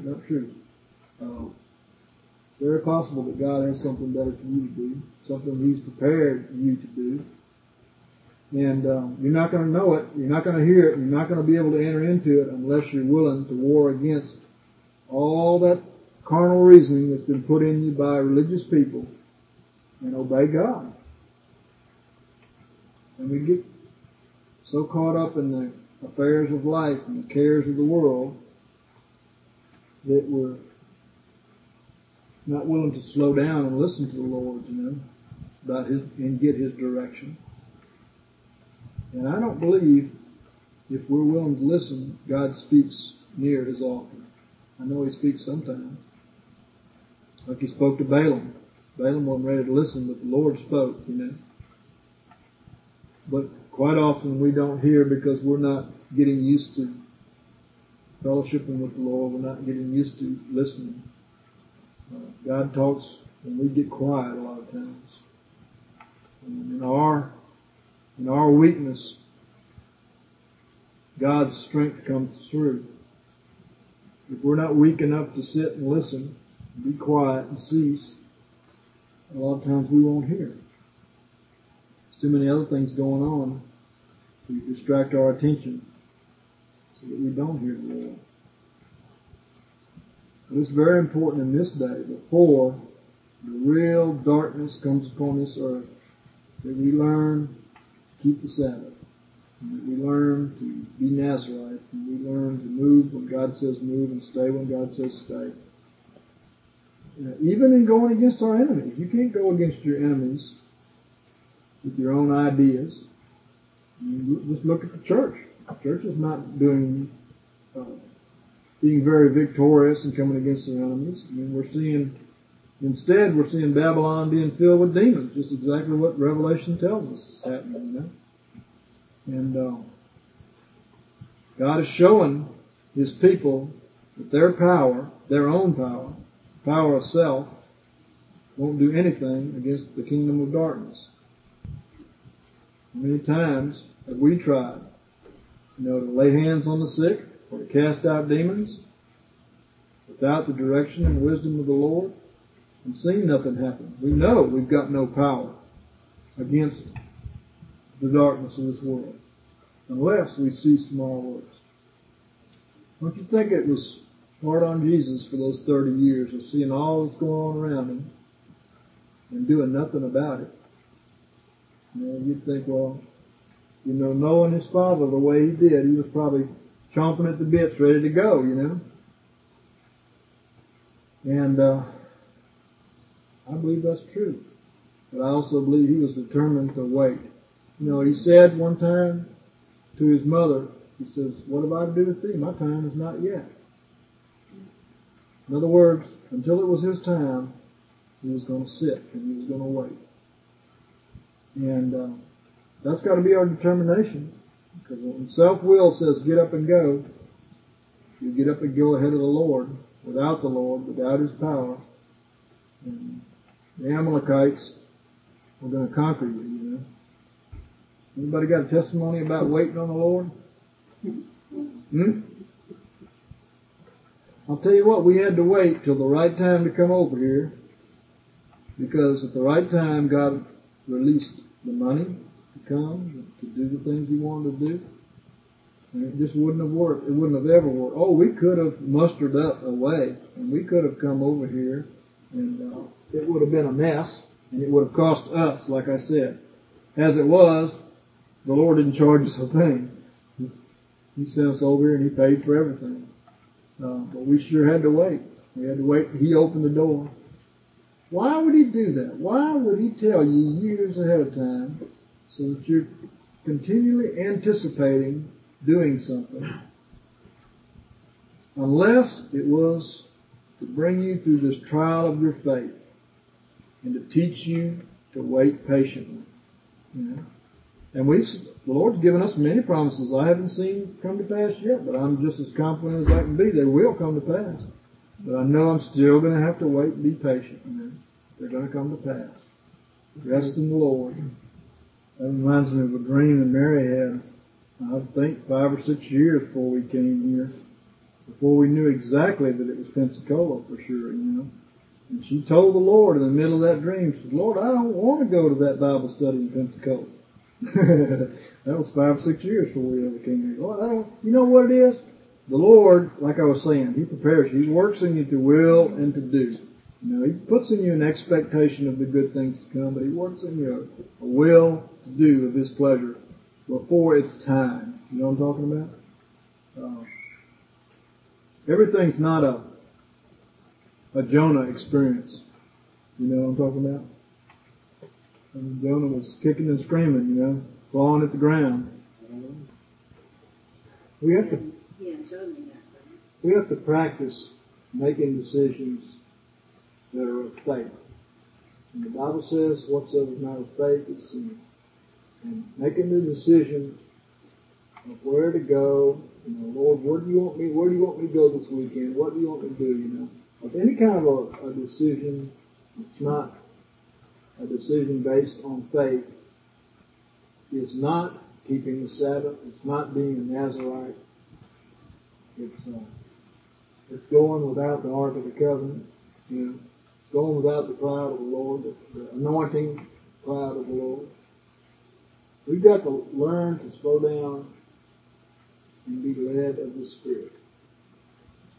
Very possible that God has something better for you to do, something He's prepared you to do. And you're not going to know it, you're not going to hear it, you're not going to be able to enter into it unless you're willing to war against all that carnal reasoning that's been put in you by religious people and obey God. And we get so caught up in the affairs of life and the cares of the world that we're not willing to slow down and listen to the Lord, you know, about His, and get His direction. And I don't believe if we're willing to listen, God speaks near as often. I know He speaks sometimes. Like He spoke to Balaam. Balaam wasn't ready to listen, but the Lord spoke, you know. But quite often we don't hear because we're not getting used to fellowshipping with the Lord. We're not getting used to listening. God talks when we get quiet a lot of times. And in our weakness, God's strength comes through. If we're not weak enough to sit and listen, and be quiet and cease, a lot of times we won't hear. There's too many other things going on to distract our attention so that we don't hear the Lord. But it's very important in this day, before the real darkness comes upon this earth, that we learn to keep the Sabbath, and that we learn to be Nazarite, and we learn to move when God says move and stay when God says stay. Even in going against our enemies. You can't go against your enemies with your own ideas. Just look at the church. The church is not being very victorious and coming against their enemies. I mean, instead we're seeing Babylon being filled with demons, just exactly what Revelation tells us is happening, you know. And God is showing His people that their power, their own power of self, won't do anything against the kingdom of darkness. Many times have we tried, you know, to lay hands on the sick or to cast out demons without the direction and wisdom of the Lord, and seen nothing happen. We know we've got no power against the darkness of this world unless we cease from our works. Don't you think it was hard on Jesus for those 30 years of seeing all that's going on around Him and doing nothing about it? You know, you'd think, well, you know, knowing His Father the way He did, He was probably chomping at the bits, ready to go, you know. And I believe that's true. But I also believe He was determined to wait. You know, He said one time to His mother, He says, what have I to do with thee? My time is not yet. In other words, until it was His time, He was going to sit and He was going to wait. And that's got to be our determination. Because when self-will says get up and go, you get up and go ahead of the Lord, without the Lord, without His power. And the Amalekites were going to conquer you, you know. Anybody got a testimony about waiting on the Lord? I'll tell you what, we had to wait till the right time to come over here, because at the right time God released the money to come, to do the things He wanted to do. And it just wouldn't have worked. It wouldn't have ever worked. Oh, we could have mustered up a way, and we could have come over here, and it would have been a mess, and it would have cost us, like I said. As it was, the Lord didn't charge us a thing. He sent us over here, and He paid for everything. But we sure had to wait. We had to wait. He opened the door. Why would He do that? Why would He tell you years ahead of time so that you're continually anticipating doing something, unless it was to bring you through this trial of your faith? and to teach you to wait patiently. You know? And the Lord's given us many promises I haven't seen come to pass yet, but I'm just as confident as I can be they will come to pass. But I know I'm still going to have to wait and be patient. You know? They're going to come to pass. Rest in the Lord. That reminds me of a dream that Mary had, I think 5 or 6 years before we came here, before we knew exactly that it was Pensacola for sure, you know. And she told the Lord in the middle of that dream, she said, Lord, I don't want to go to that Bible study in Pensacola. That was 5 or 6 years before we ever came here. Lord, you know what it is? The Lord, like I was saying, He prepares you. He works in you to will and to do. You know, He puts in you an expectation of the good things to come, but He works in you a will to do of His pleasure before it's time. You know what I'm talking about? Everything's not a Jonah experience. You know what I'm talking about? And Jonah was kicking and screaming, you know, clawing at the ground. We have to practice making decisions that are of faith. And the Bible says, whatsoever is not of faith is sin. And making the decision of where to go, you know, Lord, where do you want me to go this weekend? What do you want me to do, you know? Of any kind of a decision, it's not a decision based on faith. It's not keeping the Sabbath. It's not being a Nazirite. It's going without the Ark of the Covenant. You know, it's going without the cloud of the Lord, the anointing cloud of the Lord. We've got to learn to slow down and be led of the Spirit.